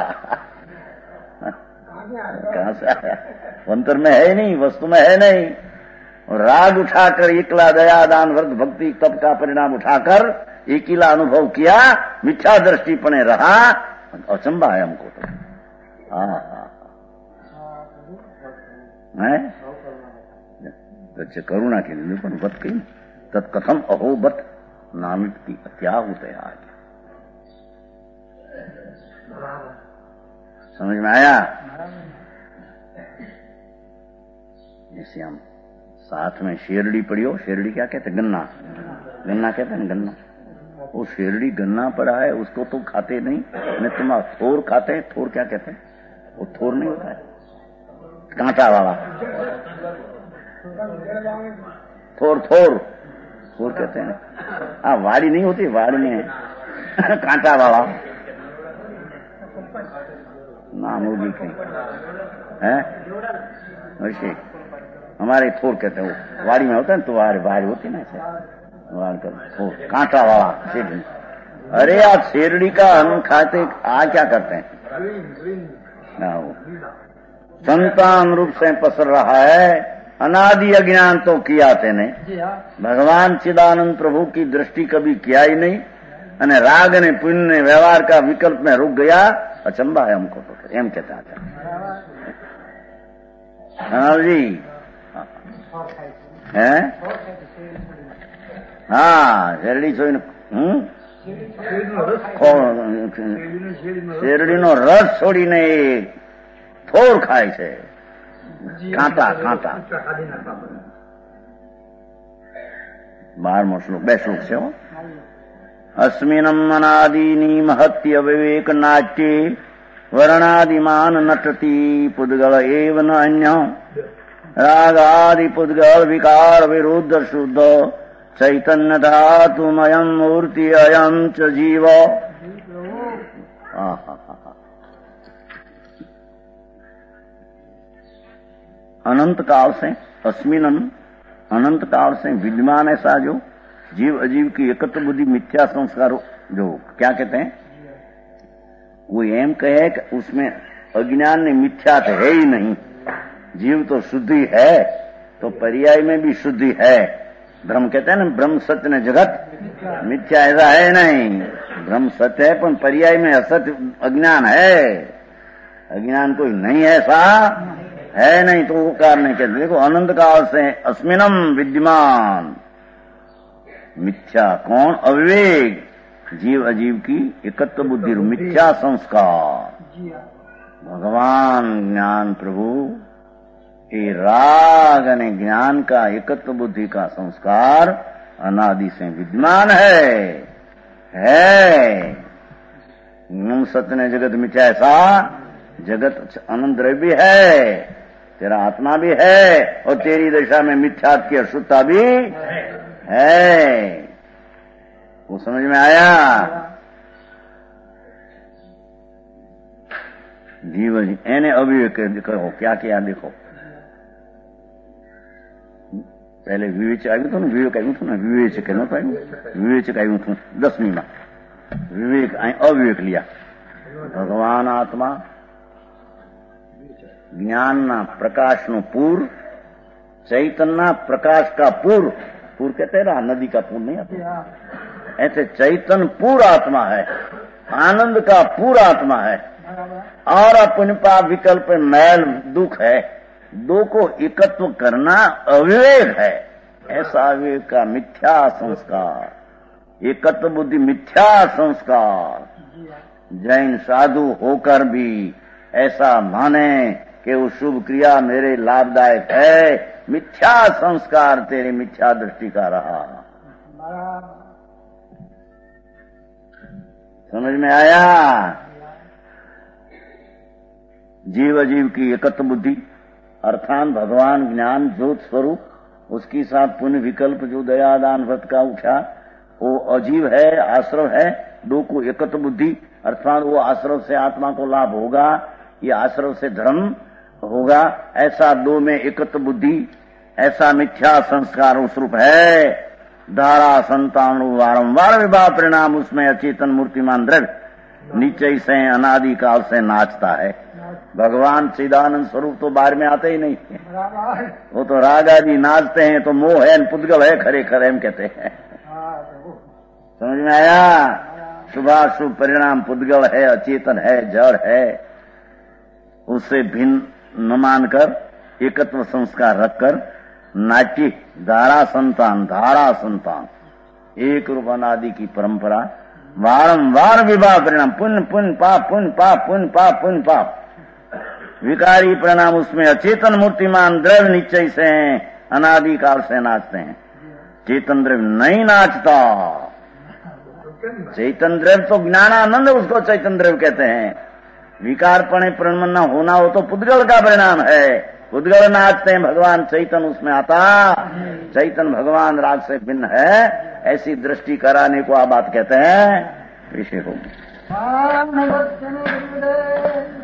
कहां से आया। अंतर में है नहीं वस्तु में है नहीं। और राग उठाकर एकला दया दान व्रत भक्ति तप का परिणाम उठाकर एकीला अनुभव किया मिथ्या दृष्टिपणे रहा अचंबा है हमको तो। हाँ हाँ करुणा के निरूपण बत कही तत्कथम अहो बत नामित की क्या होते हैं आज। समझ में आया। जैसे हम साथ में शेरड़ी पड़ी हो। शेरड़ी क्या कहते हैं गन्ना गन्ना कहते हैं गन्ना। वो शेरड़ी गन्ना पड़ा है उसको तो खाते नहीं नहीं तुम थोर खाते हैं। थोर क्या कहते हैं वो थोर नहीं होता है कांटा वाला थोर थोर थोर कहते हैं। हाँ वाड़ी नहीं होती वाड़ी में कांटा वाला नाम होगी कहीं है वैसे हमारे थोर कहते हैं। वो वाड़ी में होता है तो वाड़ी वाड़ी होती है ना ऐसे वाड़ कर थोर कांटा वाला अरे आप शेरड़ी का हम खाते आ क्या करते हैं? संतान रूप से पसर रहा है, अनादि अज्ञान तो किया तेने, भगवान चिदानंद प्रभु की दृष्टि कभी किया ही नहीं, અને રાગ અને પુણ્ય વ્યવહાર का विकल्प में रुक गया, अचंबा है हमको तो एम कहता था। हाँ जी है हाँ शेरડી છોડીને હમ શેરડીનો રસ છોડીને થોર ખાય છે, કાંટા કાંટા। બારમો શ્લોક, બે શ્લોક છે। अस्मिनम् अनादीनि महत्य विवेक नाट्ये वर्णादिमान नटति पुद्गल एव न अन्य रागादि पुद्गल विकार विरुद्ध शुद्ध चैतन्य धातुमयम् मूर्ति अयम् च जीव। अनंत काल से अस्मिनम, अनंत काल से विद्यमान ऐसा जो जीव अजीव की एकत्र बुद्धि मिथ्या संस्कारों, जो क्या कहते हैं वो एम कहे कि उसमें अज्ञान ने मिथ्या तो है ही नहीं, जीव तो शुद्धि है, तो पर्याय में भी शुद्धि है। ब्रह्म कहते हैं ना, ब्रह्म सत्य ने जगत मिथ्या, ऐसा है नहीं, ब्रह्म सत्य है पर पर्याय में असत्य अज्ञान है, अज्ञान कोई नहीं ऐसा है नहीं, तो वो कारण नहीं कहते। देखो अनंत काल से अस्मिनम विद्यमान, मिथ्या कौन? अविवेक, जीव अजीव की एकत्व बुद्धि, मिथ्या संस्कार। भगवान ज्ञान प्रभु ये राग ने ज्ञान का एकत्व बुद्धि का संस्कार अनादि से विद्यमान है है नम सत्य ने जगत मिथ्या, ऐसा जगत अनंत द्रव्य है, तेरा आत्मा भी है और तेरी दशा में मिथ्या की अशुद्धता भी है। वो समझ में आया? जीव एने अविवेक कहो, क्या किया देखो। पहले विवेच આવ્યું હતું ને, વિવેક આવ્યું હતું ને, વિવેચક નહોતું આવ્યું, વિવેચક આવ્યું હતું દસમીમાં, વિવેક અવિવેક लिया। ભગવાન આત્મા જ્ઞાનના પ્રકાશનો પૂર, ચૈતન્યના પ્રકાશ का पूर, पूर कहते हैं ना, नदी का पूर नहीं आता, ऐसे चैतन्य पूर्ण आत्मा है, आनंद का पूर्ण आत्मा है, और अपने पाप विकल्प मैल दुख है, दो को एकत्व करना अविवेक है। ऐसा अविवेक का मिथ्या संस्कार, एकत्व बुद्धि मिथ्या संस्कार, जैन साधु होकर भी ऐसा माने कि वो शुभ क्रिया मेरे लाभदायक है, मिथ्या संस्कार तेरी मिथ्या दृष्टि का रहा। समझ में आया? जीव अजीव की एकत्व बुद्धि अर्थात भगवान ज्ञान ज्योत स्वरूप, उसके साथ पुण्य विकल्प जो दया दान व्रत का उठा, वो अजीव है, आश्रव है, दो को एकत्व बुद्धि अर्थात वो आश्रव से आत्मा को लाभ होगा, ये आश्रव से धर्म होगा, ऐसा दो में एकत्व बुद्धि, ऐसा मिथ्या संस्कार उस रूप है। धारा संतान वारंवार विवाह परिणाम उसमें अचेतन मूर्तिमान द्रव्य नीचे से अनादि काल से नाचता है। भगवान चिदानंद स्वरूप तो बाहर में आते ही नहीं, वो तो राग आदि नाचते हैं, तो मोह है, पुद्गल है, खरे खरे हम कहते हैं। समझ में आया? शुभाशुभ परिणाम पुद्गल है, अचेतन है, जड़ है, उससे भिन्न न मानकर एकत्व संस्कार रखकर नाट्य धारा संतान, धारा संतान एक रूप अनादि की परंपरा, वारंवार विवाह परिणाम, पुण्य पुण्य पाप, पुण्य पाप, पुण्य पाप, पुण्य पाप, विकारी परिणाम उसमें अचेतन मूर्तिमान द्रव्य निश्चय से अनादि काल से नाचते हैं। चेतन द्रव्य नहीं नाचता, चैतन द्रव्य तो ज्ञानानंद, उसको चैतन द्रव्य कहते हैं। विकारपणे प्रणमन न होना हो तो पुद्गल का परिणाम है, पुद्गल नाचते हैं, भगवान चैतन उसमें आता, चैतन भगवान राग से भिन्न है, ऐसी दृष्टि कराने को आप बात कहते हैं। विषय हो